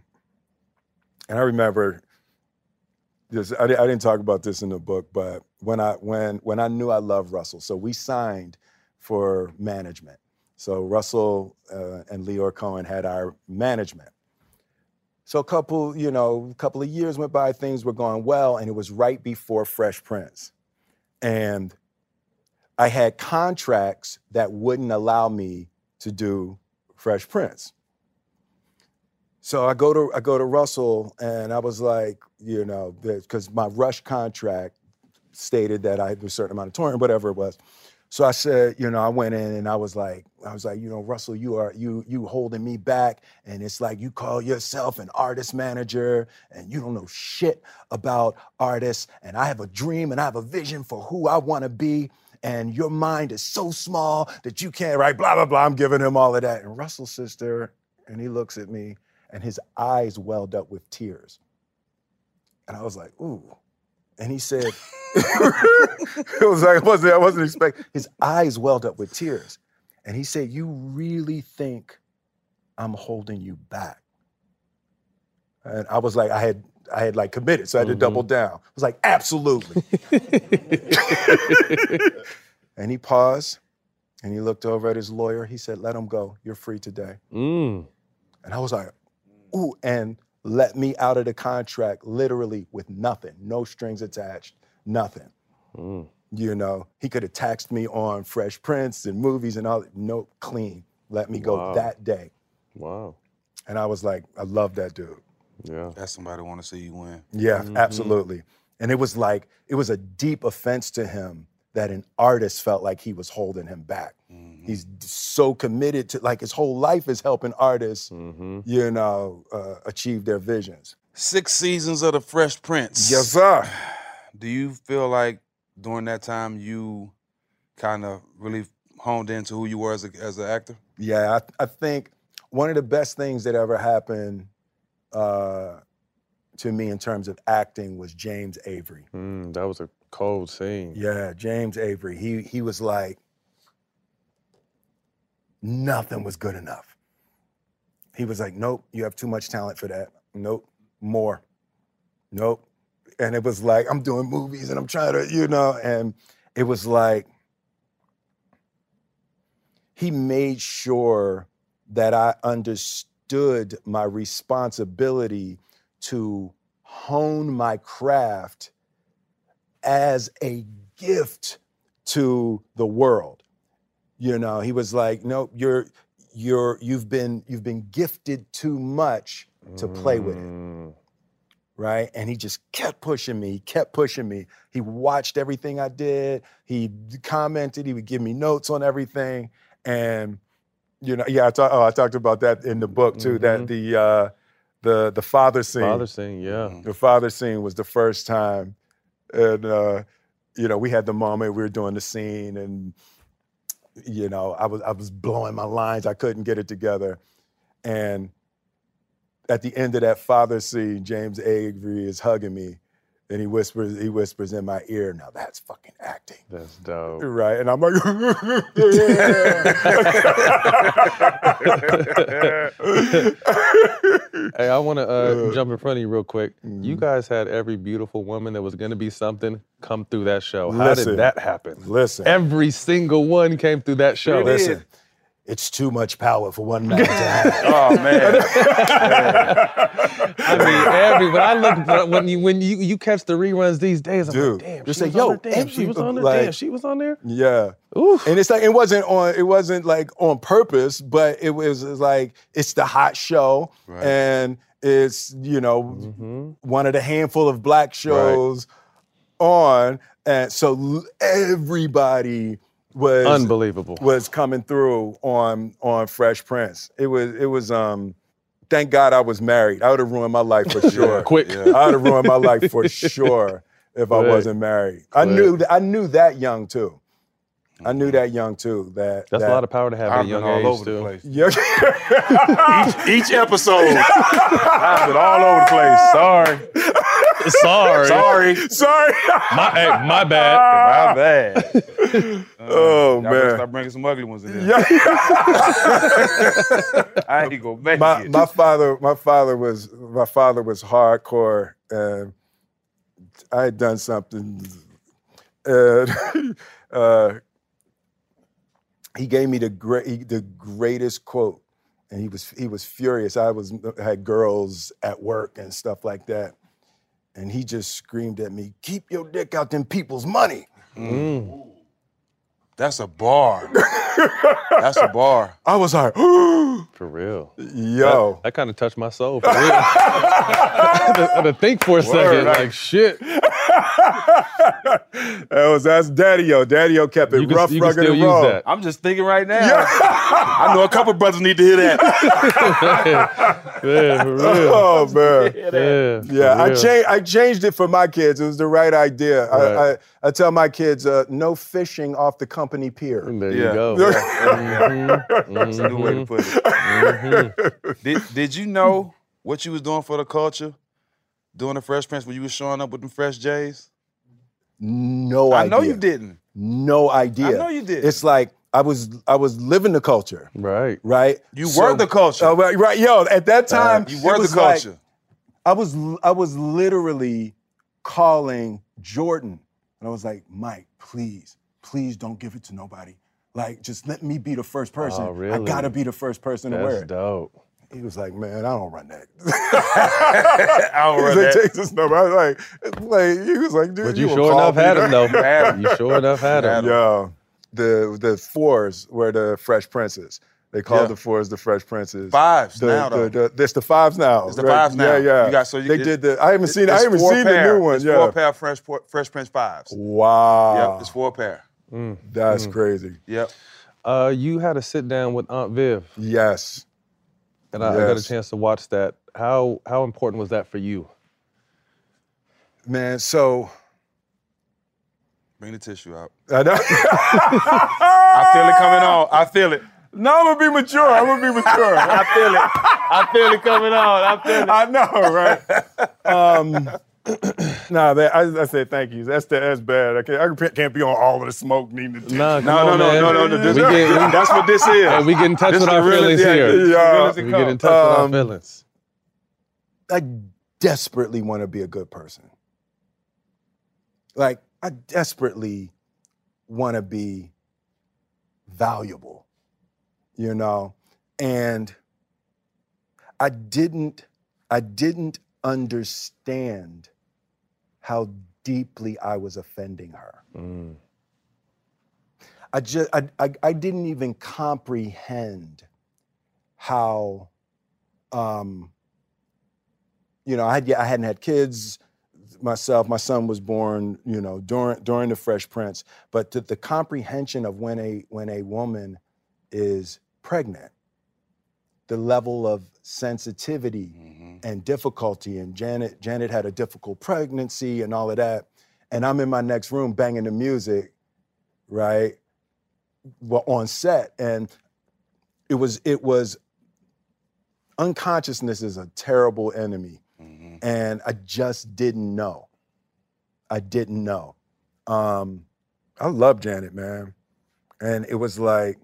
I remember this. I didn't talk about this in the book, but when I knew I loved Russell, so we signed for management. So Russell and Leor Cohen had our management. So a couple of years went by, things were going well, and it was right before Fresh Prince. And I had contracts that wouldn't allow me to do Fresh Prince. So I go to Russell, and I was like, you know, because my Rush contract stated that I had a certain amount of touring, whatever it was. So I said, you know, I went in and I was like, you know, Russell, you holding me back, and it's like you call yourself an artist manager, and you don't know shit about artists, and I have a dream and I have a vision for who I want to be, and your mind is so small that you can't write blah blah blah. I'm giving him all of that, and Russell sits there and he looks at me, and his eyes welled up with tears, and I was like, ooh. And he said, it was like, I wasn't expecting. His eyes welled up with tears. And he said, you really think I'm holding you back? And I was like, I had like committed, so I had to double down. I was like, absolutely. And he paused, and he looked over at his lawyer. He said, let him go. You're free today. And I was like, ooh, and let me out of the contract literally with nothing, no strings attached, nothing. You know, he could have taxed me on Fresh Prince and movies and all, no, clean. Let me go that day. Wow. And I was like, I love that dude. Yeah. That's somebody want to see you win. Yeah, absolutely. And it was like, it was a deep offense to him that an artist felt like he was holding him back. He's so committed to, like, his whole life is helping artists, you know, achieve their visions. 6 seasons of The Fresh Prince. Yes, sir. Do you feel like during that time you kind of really honed into who you were as an actor? Yeah, I think one of the best things that ever happened to me in terms of acting was James Avery. That was a cold scene. Yeah, James Avery. He was like, nothing was good enough. He was like, nope, you have too much talent for that. Nope, more. Nope. And it was like, I'm doing movies and I'm trying to, and it was like, he made sure that I understood my responsibility to hone my craft as a gift to the world. He was like, no, you've been gifted too much to play with it. Right? And he just kept pushing me. He watched everything I did. He commented, he would give me notes on everything. And, I talked about that in the book too, that the father scene. Father scene, yeah. The father scene was the first time. And, we had the moment, we were doing the scene and, I was blowing my lines. I couldn't get it together. And at the end of that father scene, James Avery is hugging me and he whispers in my ear, now that's fucking acting. That's dope. Right? And I'm like, Hey, I want to jump in front of you real quick. You guys had every beautiful woman that was going to be something come through that show. How did that happen? Listen. Every single one came through that show. Listen. It's too much power for one man to have. Oh man! I mean, when you catch the reruns these days, I'm like, damn, just she say, was yo, on there. Damn, she was on there. Like, Damn, she was on there. Yeah. Oof. And it's like it wasn't like on purpose, but it was like it's the hot show, right. And it's one of the handful of black shows on, and so everybody was unbelievable. Was coming through on Fresh Prince. It was thank God I was married. I would have ruined my life for sure. Quick. Yeah. I would have ruined my life for sure if I wasn't married. I knew that young too. That's a lot of power to have at a young age all over too. the place. Yeah. each episode, I've been all over the place. Sorry. My bad. Oh y'all man! Start bringing some ugly ones in there. I ain't gonna make it. My father was hardcore, and I had done something. He gave me the greatest quote, and he was furious. I had girls at work and stuff like that, and he just screamed at me, "Keep your dick out them people's money." That's a bar. That's a bar. I was like, for real. Yo. That kind of touched my soul, for real. I had to think for a second, like, shit. That's Daddy-O. Daddy-O kept it rough, rugged, and raw. That. I'm just thinking right now. Yeah. I know a couple brothers need to hear that. Yeah, for real. Oh, man. Yeah, I changed it for my kids. It was the right idea. Right. I tell my kids, no fishing off the company pier. There you go. That's a new way to put it. Did you know what you was doing for the culture doing the Fresh Prince when you was showing up with them fresh J's? No idea. I know you didn't. No idea. I know you didn't. It's like I was living the culture. Right. You were the culture. Right. Yo, at that time, you were the culture. Like, I was literally calling Jordan, and I was like, Mike, please don't give it to nobody. Like, just let me be the first person. Oh, really? I gotta be the first person to wear it. That's dope. He was like, man, I don't run that. I don't run that. Take this number. I was like, he was like, dude, but you sure enough had him, though. You sure enough had him. Yo, the fours were the Fresh Princes. They called the fours the Fresh Princes. Fives now, though. It's the fives now. It's the fives now. Yeah. They did the. I haven't seen the new one. It's 4 pair Fresh Prince fives. Wow. Yep, it's 4 pair. That's crazy. Yep. You had a sit down with Aunt Viv. Yes. And I got a chance to watch that. How important was that for you? Man, so Bring the tissue out. I know. I feel it coming on. I feel it. No, I'm gonna be mature. I feel it. I feel it coming on. I feel it. I know, right? Nah, man. I said thank you. That's bad. I can't be on all of the smoke needing to. No. That's what this is. Hey, we get in touch with our feelings here. Yeah. We get in touch with our feelings. I desperately want to be a good person. Like, I desperately want to be valuable, you know? And I didn't understand how deeply I was offending her. Mm. I didn't even comprehend how, you know, I hadn't had kids myself. My son was born, you know, during the Fresh Prince. But the comprehension of when a woman is pregnant, the level of sensitivity and difficulty, and Janet had a difficult pregnancy and all of that, and I'm in my next room banging the music, right, well, on set, and it was unconsciousness is a terrible enemy. And I just didn't know. I love Janet, man. And it was like,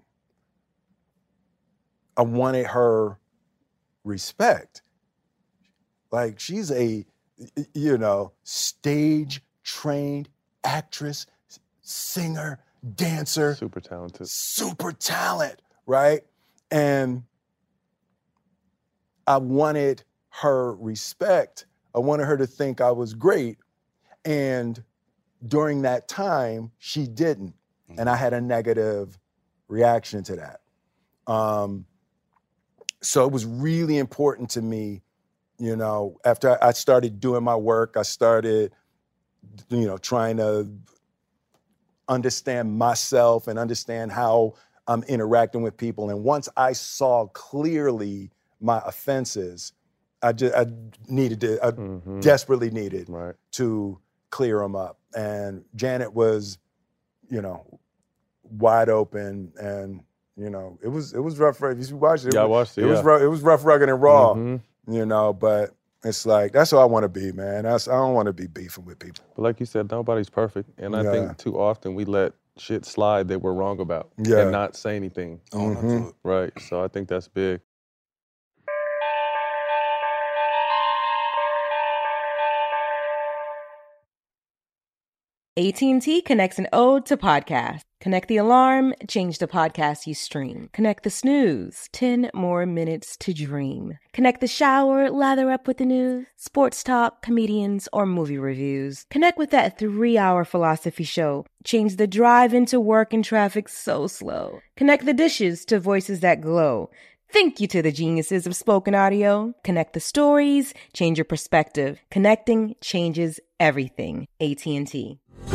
I wanted her respect. Like, she's a, you know, stage-trained actress, singer, dancer. Super talented. Super talent, right? And I wanted her respect. I wanted her to think I was great. And during that time, she didn't. And I had a negative reaction to that. So it was really important to me, you know, after I started doing my work, I started, you know, trying to understand myself and understand how I'm interacting with people. And once I saw clearly my offenses, I desperately needed to clear them up. And Janet was, you know, wide open, and you know, it was rough. If you watched it, I watched it. It was rough, rugged, and raw. You know, but it's like that's who I want to be, man. I don't want to be beefing with people. But like you said, nobody's perfect, and I think too often we let shit slide that we're wrong about and not say anything. Right. So I think that's big. AT&T connects an ode to podcast. Connect the alarm, change the podcast you stream. Connect the snooze, 10 more minutes to dream. Connect the shower, lather up with the news, sports talk, comedians, or movie reviews. Connect with that 3-hour philosophy show. Change the drive into work and traffic so slow. Connect the dishes to voices that glow. Thank you to the geniuses of spoken audio. Connect the stories, change your perspective. Connecting changes everything. AT&T.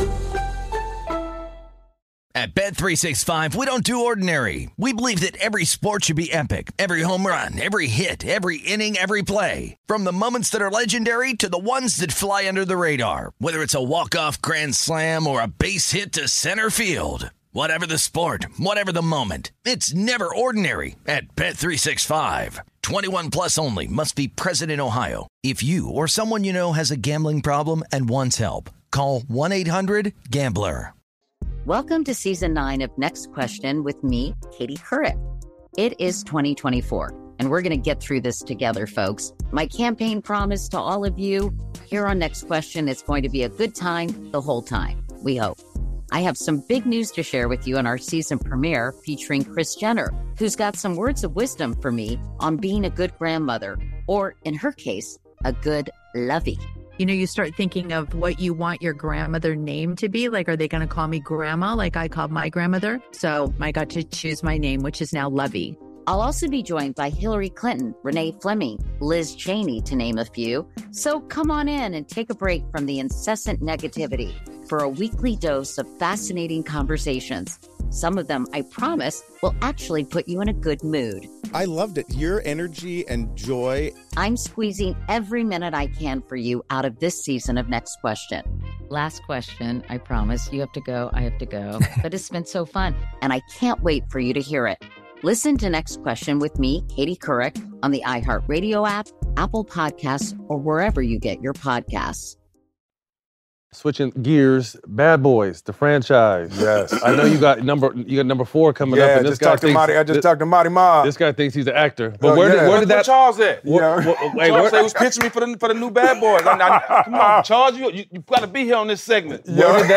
At Bet365, we don't do ordinary. We believe that every sport should be epic. Every home run, every hit, every inning, every play. From the moments that are legendary to the ones that fly under the radar. Whether it's a walk-off grand slam or a base hit to center field. Whatever the sport, whatever the moment. It's never ordinary at Bet365. 21 plus only. Must be present in Ohio. If you or someone you know has a gambling problem and wants help, call 1-800-GAMBLER. Welcome to Season 9 of Next Question with me, Katie Couric. It is 2024, and we're going to get through this together, folks. My campaign promise to all of you, here on Next Question, it's going to be a good time the whole time, we hope. I have some big news to share with you in our season premiere featuring Kris Jenner, who's got some words of wisdom for me on being a good grandmother, or in her case, a good lovey. You know, you start thinking of what you want your grandmother name to be. Like, are they going to call me grandma like I called my grandmother? So I got to choose my name, which is now Lovey. I'll also be joined by Hillary Clinton, Renee Fleming, Liz Cheney, to name a few. So come on in and take a break from the incessant negativity for a weekly dose of fascinating conversations. Some of them, I promise, will actually put you in a good mood. I loved it. Your energy and joy. I'm squeezing every minute I can for you out of this season of Next Question. Last question. I promise. You have to go. I have to go. But it's been so fun. And I can't wait for you to hear it. Listen to Next Question with me, Katie Couric, on the iHeartRadio app, Apple Podcasts, or wherever you get your podcasts. Switching gears, Bad Boys, the franchise. Yes. I know you got number 4 coming up. And I just talked to Marty Ma. This guy thinks he's an actor. But where did that Charles at? Charles was pitching me for the new Bad Boys. Come on, Charles, you got to be here on this segment. Where'd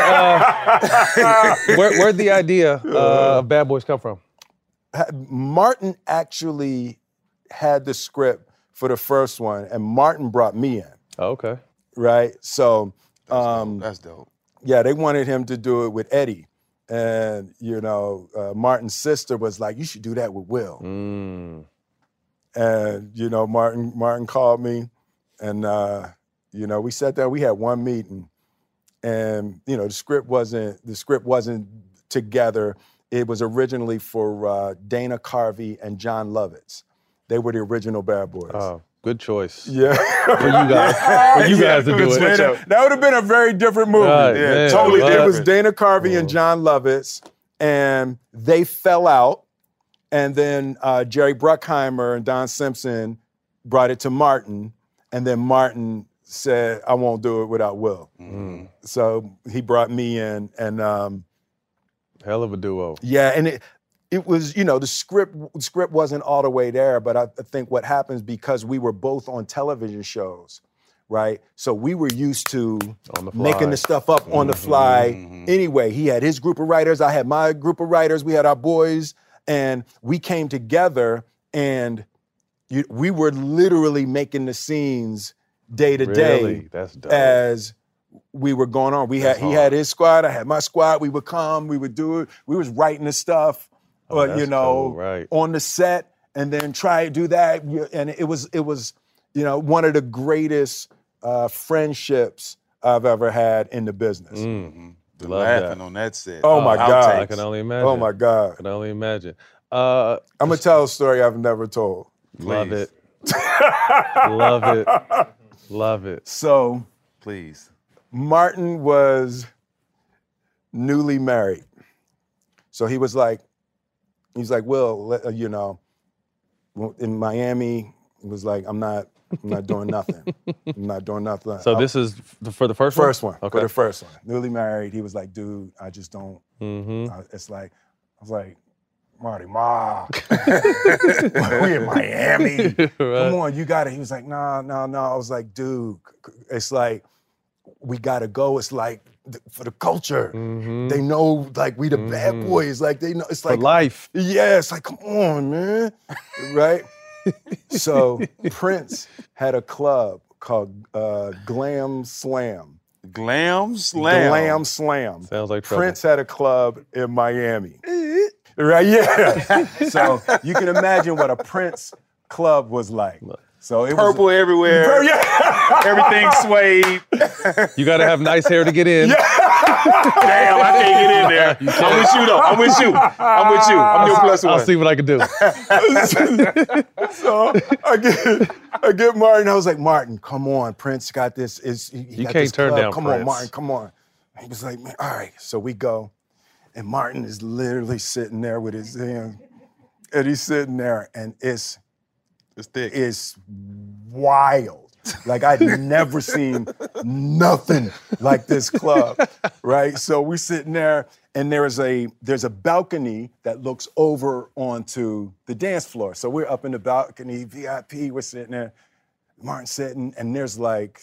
the idea of Bad Boys come from? Martin actually had the script for the first one, and Martin brought me in. Oh, okay. Right? So that's dope. Yeah, they wanted him to do it with Eddie. And, Martin's sister was like, you should do that with Will. Mm. And, Martin called me and, we sat there, we had one meeting and, the script wasn't together. It was originally for Dana Carvey and John Lovitz. They were the original Bad Boys. Oh, good choice. Yeah. For you guys to do it. That would have been a very different movie. Right, yeah, man, totally. It was Dana Carvey and John Lovitz, and they fell out. And then Jerry Bruckheimer and Don Simpson brought it to Martin, and then Martin said, I won't do it without Will. Mm. So he brought me in, and hell of a duo. Yeah, and it was, the script wasn't all the way there, but I think what happens because we were both on television shows, right? So we were used to making the stuff up on the fly. Anyway, he had his group of writers, I had my group of writers, we had our boys, and we came together and we were literally making the scenes day to day. That's dope. As we were going on. He had his squad, I had my squad, we would come, we would do it, we was writing the stuff. Cool, right. On the set, and then try to do that. And it was, one of the greatest friendships I've ever had in the business. Mm-hmm. The laughing on that set. Oh my God. I can only imagine. Oh my God. I can only imagine. I'm gonna tell a story I've never told. Love it. Love it. Love it. So, please. Martin was newly married. So he was like, Will, in Miami, he was like, I'm not doing nothing. I'm not doing nothing. So this is for the first one? First one, okay. For the first one. Newly married, he was like, dude, I just don't. It's like, I was like, Marty Ma, we in Miami. Right. Come on, you got it. He was like, no. I was like, dude, it's like, we gotta go. It's like, for the culture. They know, like, we the Bad Boys. Like, they know, it's like. For life. Yeah, it's like, come on, man. Right? So Prince had a club called Glam Slam. Glam Slam? Glam Slam. Sounds like trouble. Prince had a club in Miami. Right, yeah. So you can imagine what a Prince club was like. So it purple was, everywhere. Yeah. Everything suede. You got to have nice hair to get in. Yeah. Damn, I can't get in there. I'm with you, though. I'm with you. I'm your plus one. I'll see what I can do. So I get Martin. I was like, Martin, come on. Prince got this. You can't turn down Come Prince. on, Martin, come on. He was like, man, all right. So we go. And Martin is literally sitting there with his hand. And he's sitting there, and it's thick. It's wild. Like, I'd never seen nothing like this club, right? So we're sitting there, and there's a balcony that looks over onto the dance floor. So we're up in the balcony, VIP, we're sitting there, Martin's sitting, and there's like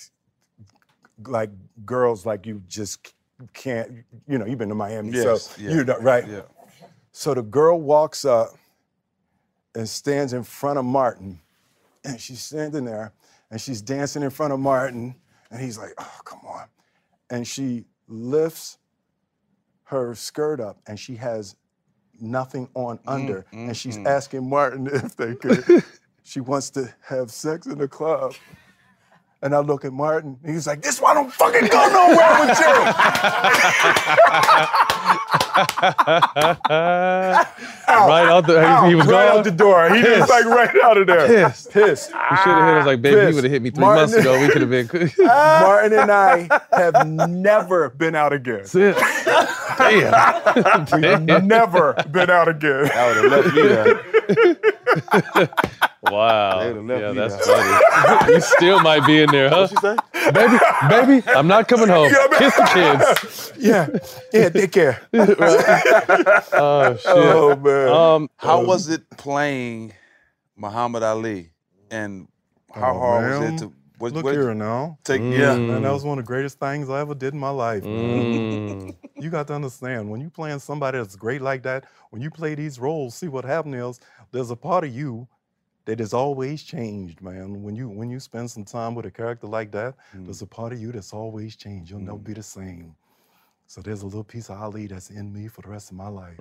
girls like you just can't, you've been to Miami, yes, so you know, right? Yeah. So the girl walks up and stands in front of Martin, and she's standing there, and she's dancing in front of Martin, and he's like, oh, come on. And she lifts her skirt up, and she has nothing on under, and she's asking Martin if they could. She wants to have sex in the club. And I look at Martin, and he's like, this is why I don't fucking go nowhere with you. Right out the, he was right gone. out the door. He was like right out of there. Pissed. He should have hit us like, baby, you would have hit me 3 months ago. We could have been. Martin and I have never been out again. Damn. We've never been out again. I would have left me there. Wow. They would've left Yeah, me that's there. funny. You still might be in there, huh? What'd she say? Baby, I'm not coming home. Kiss the kids. Yeah, take care. Oh, shit. Oh, man. How was it playing Muhammad Ali? And how hard was it to Look here now. Man, that was one of the greatest things I ever did in my life. Man. You got to understand, when you playing somebody that's great like that, when you play these roles, see what happens is there's a part of you that is always changed, man. When you spend some time with a character like that, there's a part of you that's always changed. You'll never be the same. So there's a little piece of Ali that's in me for the rest of my life.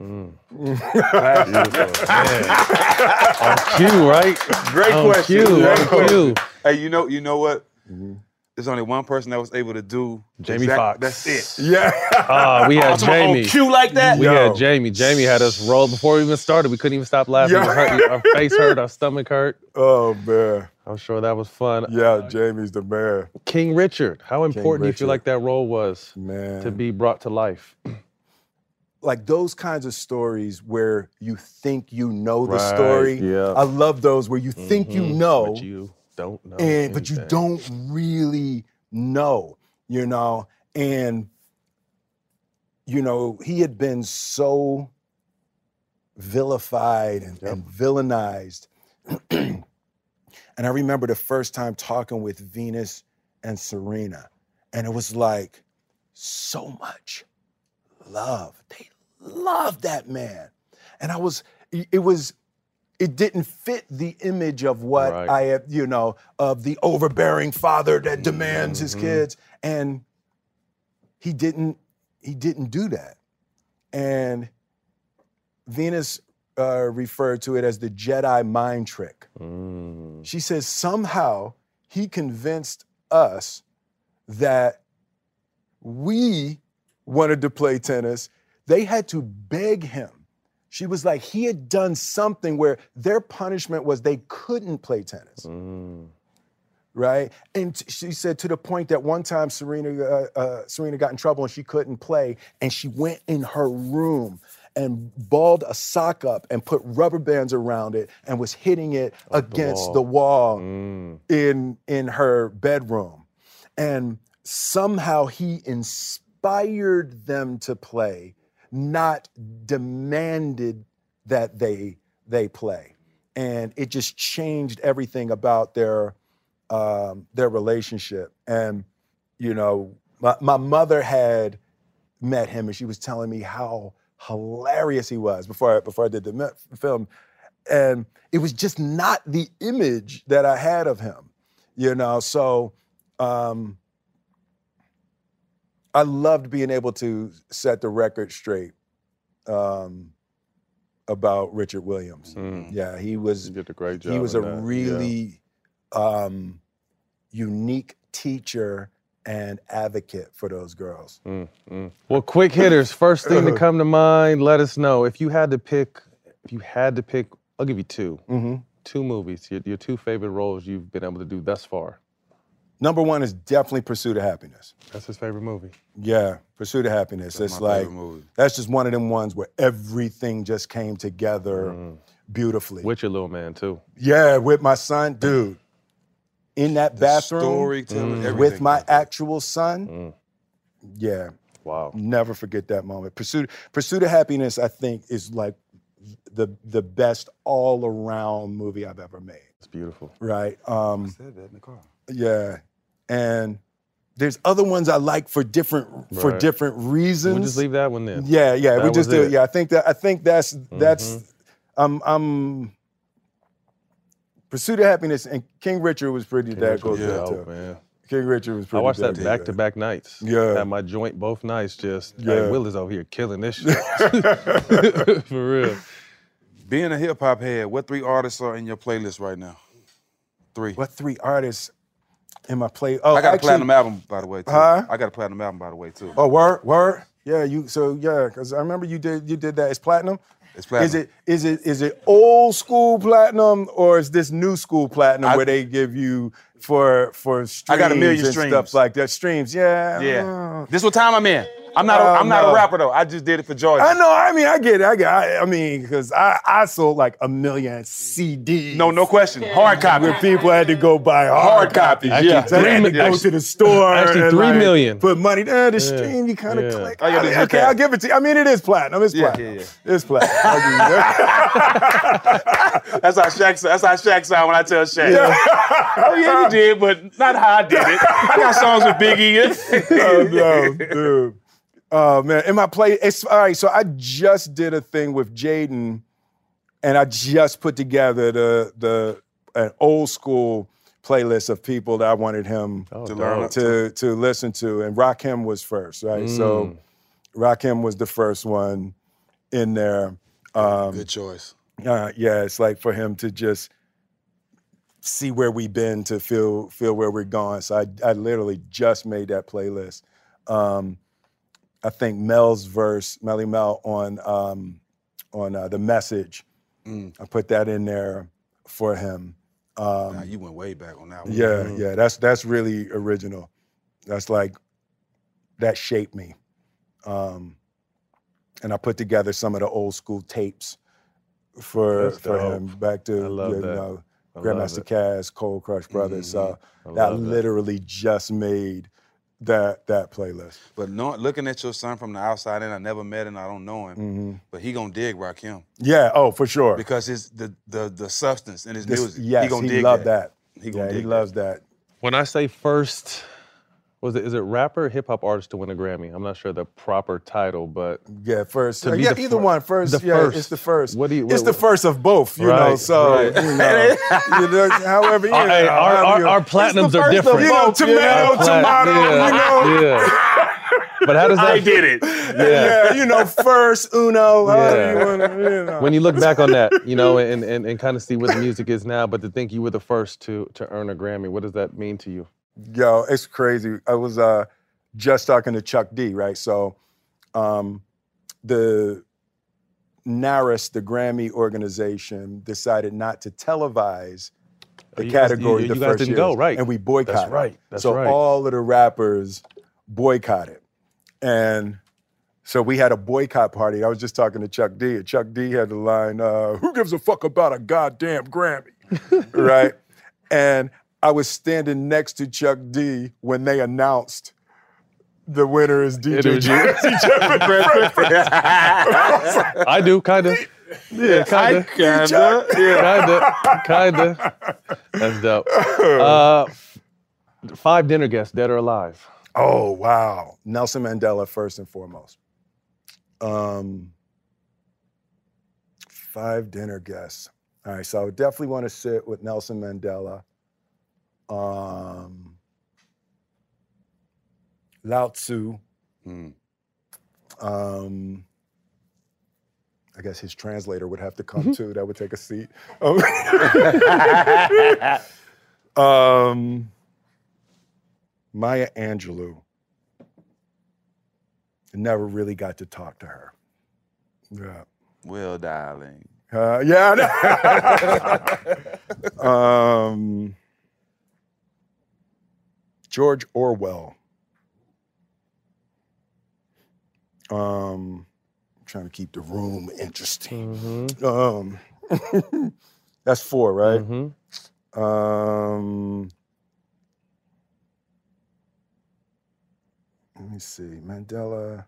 On cue, right? Great On question. cue, Great on question. cue. Hey, you know what? There's only one person that was able to do Jamie Foxx. That's it. Yeah. We had On Jamie. cue like that? We had Jamie. Jamie had us roll before we even started. We couldn't even stop laughing. Yeah. It hurt. Our face hurt. Our stomach hurt. Oh, man. I'm sure that was fun. Yeah, Jamie's the man. King Richard. How important do you feel Richard. like that role was Man. to be brought to life? Like those kinds of stories where you think you know the Right, story. yeah. I love those where you think you know, But you don't know. but you anything. don't really know, you know. And, you know, he had been so vilified and villainized. And I remember the first time talking with Venus and Serena, and it was like so much love. They loved that man. And it didn't fit the image of what Right. I have, you know, of the overbearing father that demands his kids. And he didn't do that. And Venus referred to it as the Jedi mind trick. She says somehow he convinced us that we wanted to play tennis. They had to beg him. She was like, he had done something where their punishment was they couldn't play tennis. Right? And she said to the point that one time Serena got in trouble and she couldn't play, and she went in her room and balled a sock up and put rubber bands around it and was hitting it against the wall in her bedroom. And somehow he inspired them to play, not demanded that they play. And it just changed everything about their relationship. And, you know, my mother had met him and she was telling me how hilarious he was before I did the film. And it was just not the image that I had of him, you know? So I loved being able to set the record straight about Richard Williams. Yeah, he was. You did a great job. He was a in that. really unique teacher and advocate for those girls. Well, quick hitters. First thing to come to mind. Let us know if you had to pick. I'll give you two. Two movies. Your two favorite roles you've been able to do thus far. Number one is definitely Pursuit of Happiness. That's his favorite movie. Yeah, Pursuit of Happiness. That's It's my like, favorite movie. that's just one of them ones where everything just came together beautifully. With your little man, too. Yeah, with my son, dude. In that bathroom storytelling, with everything my about that. actual son. Yeah. Wow. Never forget that moment. Pursuit of Happiness, I think, is like the best all-around movie I've ever made. It's beautiful. Right? I said that in the car. Yeah. And there's other ones I like for different reasons. We'll just leave that one then. Yeah. That We just was do it. it. Yeah, I think that's Pursuit of Happiness and King Richard was pretty that goes there too. Man. King Richard was pretty. I watched that good. back-to-back nights. Yeah. Had my joint both nights. Just Yeah. Will is over here killing this shit. For real. Being a hip hop head, what 3 artists are in your playlist right now? 3. What 3 artists in my play? I got a platinum album, by the way, too. Huh? I got a platinum album, by the way, too. Oh, word. Yeah, because I remember you did that. It's platinum? It's platinum. Is it old school platinum or is this new school platinum where they give you for streams I got 1 million and streams. stuff like that? Streams, yeah. Yeah. This what time I'm in. I'm not a rapper though. I just did it for Georgia. I know. I mean, I get it. I mean, because I sold like 1 million CDs. No question. Hard copy. Where people had to go buy hard copies. Yeah. So they had to go to the store. Actually, and 3 million. Put money. The stream, you kind of click. Oh, yeah, Okay, I'll give it to you. I mean, it is platinum. It's platinum. Yeah. It's platinum. I'll give you that. That's how Shaq sound when I tell Shaq. Yeah. Oh yeah, you did, but not how I did it. I got songs with Biggie. Oh no, dude. Oh man, in my play, all right. So I just did a thing with Jaden, and I just put together an old school playlist of people that I wanted him to learn to listen to, and Rakim was first, right? So Rakim was the first one in there. Good choice. Yeah, it's like for him to just see where we've been, to feel where we're going. So I literally just made that playlist. I think Mel's verse, Melly Mel on The Message. I put that in there for him. Nah, you went way back on that one. Yeah, that's really original. That's like, that shaped me. And I put together some of the old school tapes for him, back to Grandmaster Caz, Cold Crush Brothers. That literally just made that playlist. But looking at your son from the outside, and I never met him, I don't know him, but he gonna dig Rakim. Yeah, for sure. Because it's the substance in his music. Yes, he gonna dig loved that. He loves that. When I say first, is it rapper or hip hop artist to win a Grammy? I'm not sure the proper title, but yeah, first. Either one. First. First. It's the first. It's the first of both. You know. So however. Our platinums are different. Tomato. Yeah. But how does that? I did it. Yeah. First, Uno. Yeah. When you look back on that, and kind of see what the music is now, but to think you were the first to earn a Grammy, what does that mean to you? Yo, it's crazy. I was just talking to Chuck D, right? So the NARAS, the Grammy organization, decided not to televise the category the you first guys didn't year. go, right. And we boycotted. That's right. That's so right. all of the rappers boycotted. And so we had a boycott party. I was just talking to Chuck D, and Chuck D had the line, who gives a fuck about a goddamn Grammy, right? And I was standing next to Chuck D when they announced the winner is DJ Jazzy Jeff. I do, kind of. Yeah, kind of. Kinda. That's dope. 5 dinner guests, dead or alive. Oh, wow. Nelson Mandela, first and foremost. 5 dinner guests. All right, so I would definitely want to sit with Nelson Mandela. Lao Tzu. I guess his translator would have to come too. That would take a seat. Maya Angelou. Never really got to talk to her. Yeah. Well, darling. George Orwell. Trying to keep the room interesting. That's 4, right? Let me see. Mandela.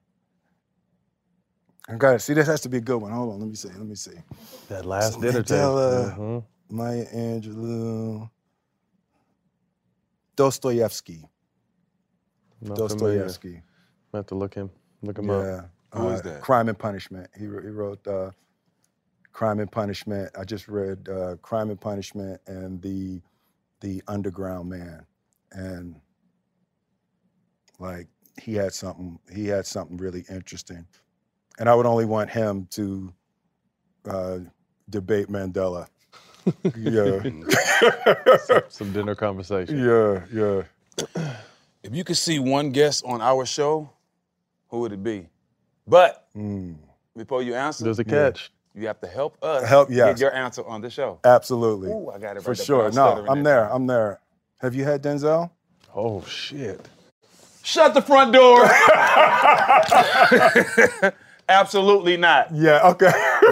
I got it. See, this has to be a good one. Hold on. Let me see. That last dinner Mandela, Maya Angelou, Dostoevsky. Dostoevsky. I have to look him up. Who is that? Crime and Punishment. He wrote Crime and Punishment. I just read Crime and Punishment and the Underground Man, and like he had something really interesting, and I would only want him to debate Mandela. Yeah. Some dinner conversation. Yeah. If you could see one guest on our show, who would it be? But before you answer, there's a catch. You have to help us yes. get your answer on the show. Absolutely. Ooh, I got it For right sure. No, I'm there. Have you had Denzel? Oh, shit. Shut the front door. Absolutely not. Yeah, okay.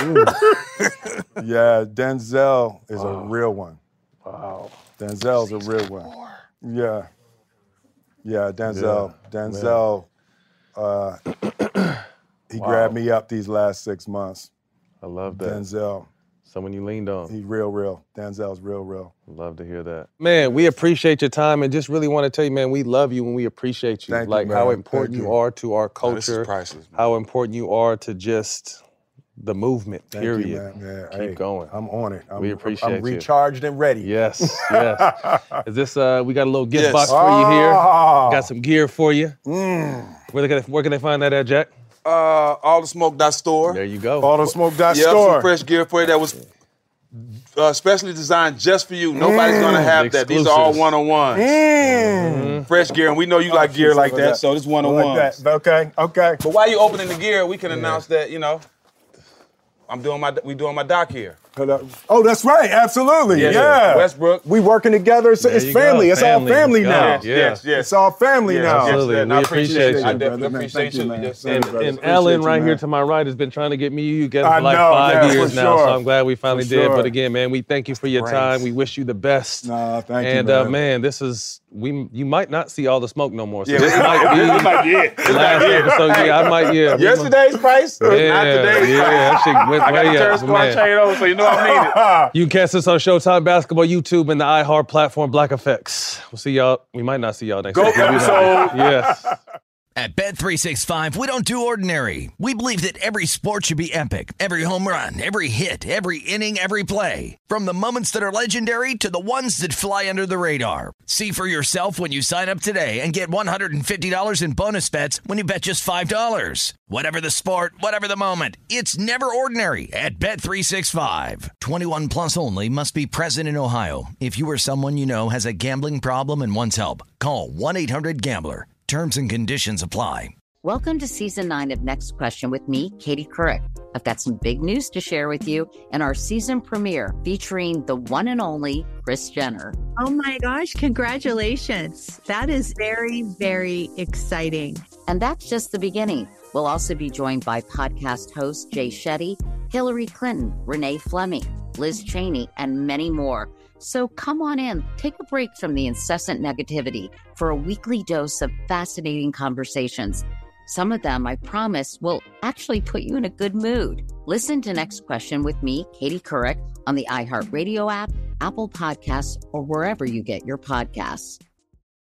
Yeah, Denzel is a real one. Wow. Denzel's a real one. Yeah. Yeah, Denzel. Yeah, Denzel, he grabbed me up these last 6 months. I love that. Denzel. Someone you leaned on. He's real. Denzel's real. Love to hear that. Man, we appreciate your time and just really want to tell you, man, we love you and we appreciate you. Thank like you, man. how important Thank you you. are to our Oh, culture. this is priceless, man. How important you are to just the movement, Thank period. you, man. Yeah, Keep going. I'm on it. We appreciate you. I'm recharged and ready. Yes. Is this, we got a little gift box for you here. Got some gear for you. Where can they find that at, Jack? Allthesmoke.store. There you go. Allthesmoke.store. Some fresh gear for you that was specially designed just for you. Nobody's gonna have that. These are all one-on-ones. Fresh gear, and we know you like gear like that, so this one-on-ones. Okay. But while you opening the gear, we can announce that, we doing my doc here. Oh, that's right. Absolutely. Yeah. Westbrook. We working together. So it's family. It's all family now. Yes. It's all family now. Absolutely. Yes, we appreciate you. I definitely appreciate you. And Ellen right here to my right has been trying to get me you together for like 5 years now, sure. so I'm glad we finally For did. sure. But again, man, we thank you for your time. We wish you the best. No, thank and you, man. man, this is you might not see all the smoke no more. So Yeah, this might be it. the last episode. Yeah, I might. Yeah. Yesterday's price, not today's price. That shit went I got way to turn up, squad man. chain over, so you know I mean it. You can catch us on Showtime Basketball, YouTube, and the iHeart platform, Black Effects. We'll see y'all. We might not see y'all next week. episode. Yes. At Bet365, we don't do ordinary. We believe that every sport should be epic. Every home run, every hit, every inning, every play. From the moments that are legendary to the ones that fly under the radar. See for yourself when you sign up today and get $150 in bonus bets when you bet just $5. Whatever the sport, whatever the moment, it's never ordinary at Bet365. 21 plus only. Must be present in Ohio. If you or someone you know has a gambling problem and wants help, call 1-800-GAMBLER. Terms and conditions apply. Welcome to Season 9 of Next Question with me, Katie Couric. I've got some big news to share with you in our season premiere featuring the one and only Kris Jenner. Oh my gosh, congratulations. That is very, very exciting. And that's just the beginning. We'll also be joined by podcast host Jay Shetty, Hillary Clinton, Renee Fleming, Liz Cheney, and many more. So come on in, take a break from the incessant negativity for a weekly dose of fascinating conversations. Some of them, I promise, will actually put you in a good mood. Listen to Next Question with me, Katie Couric, on the iHeartRadio app, Apple Podcasts, or wherever you get your podcasts.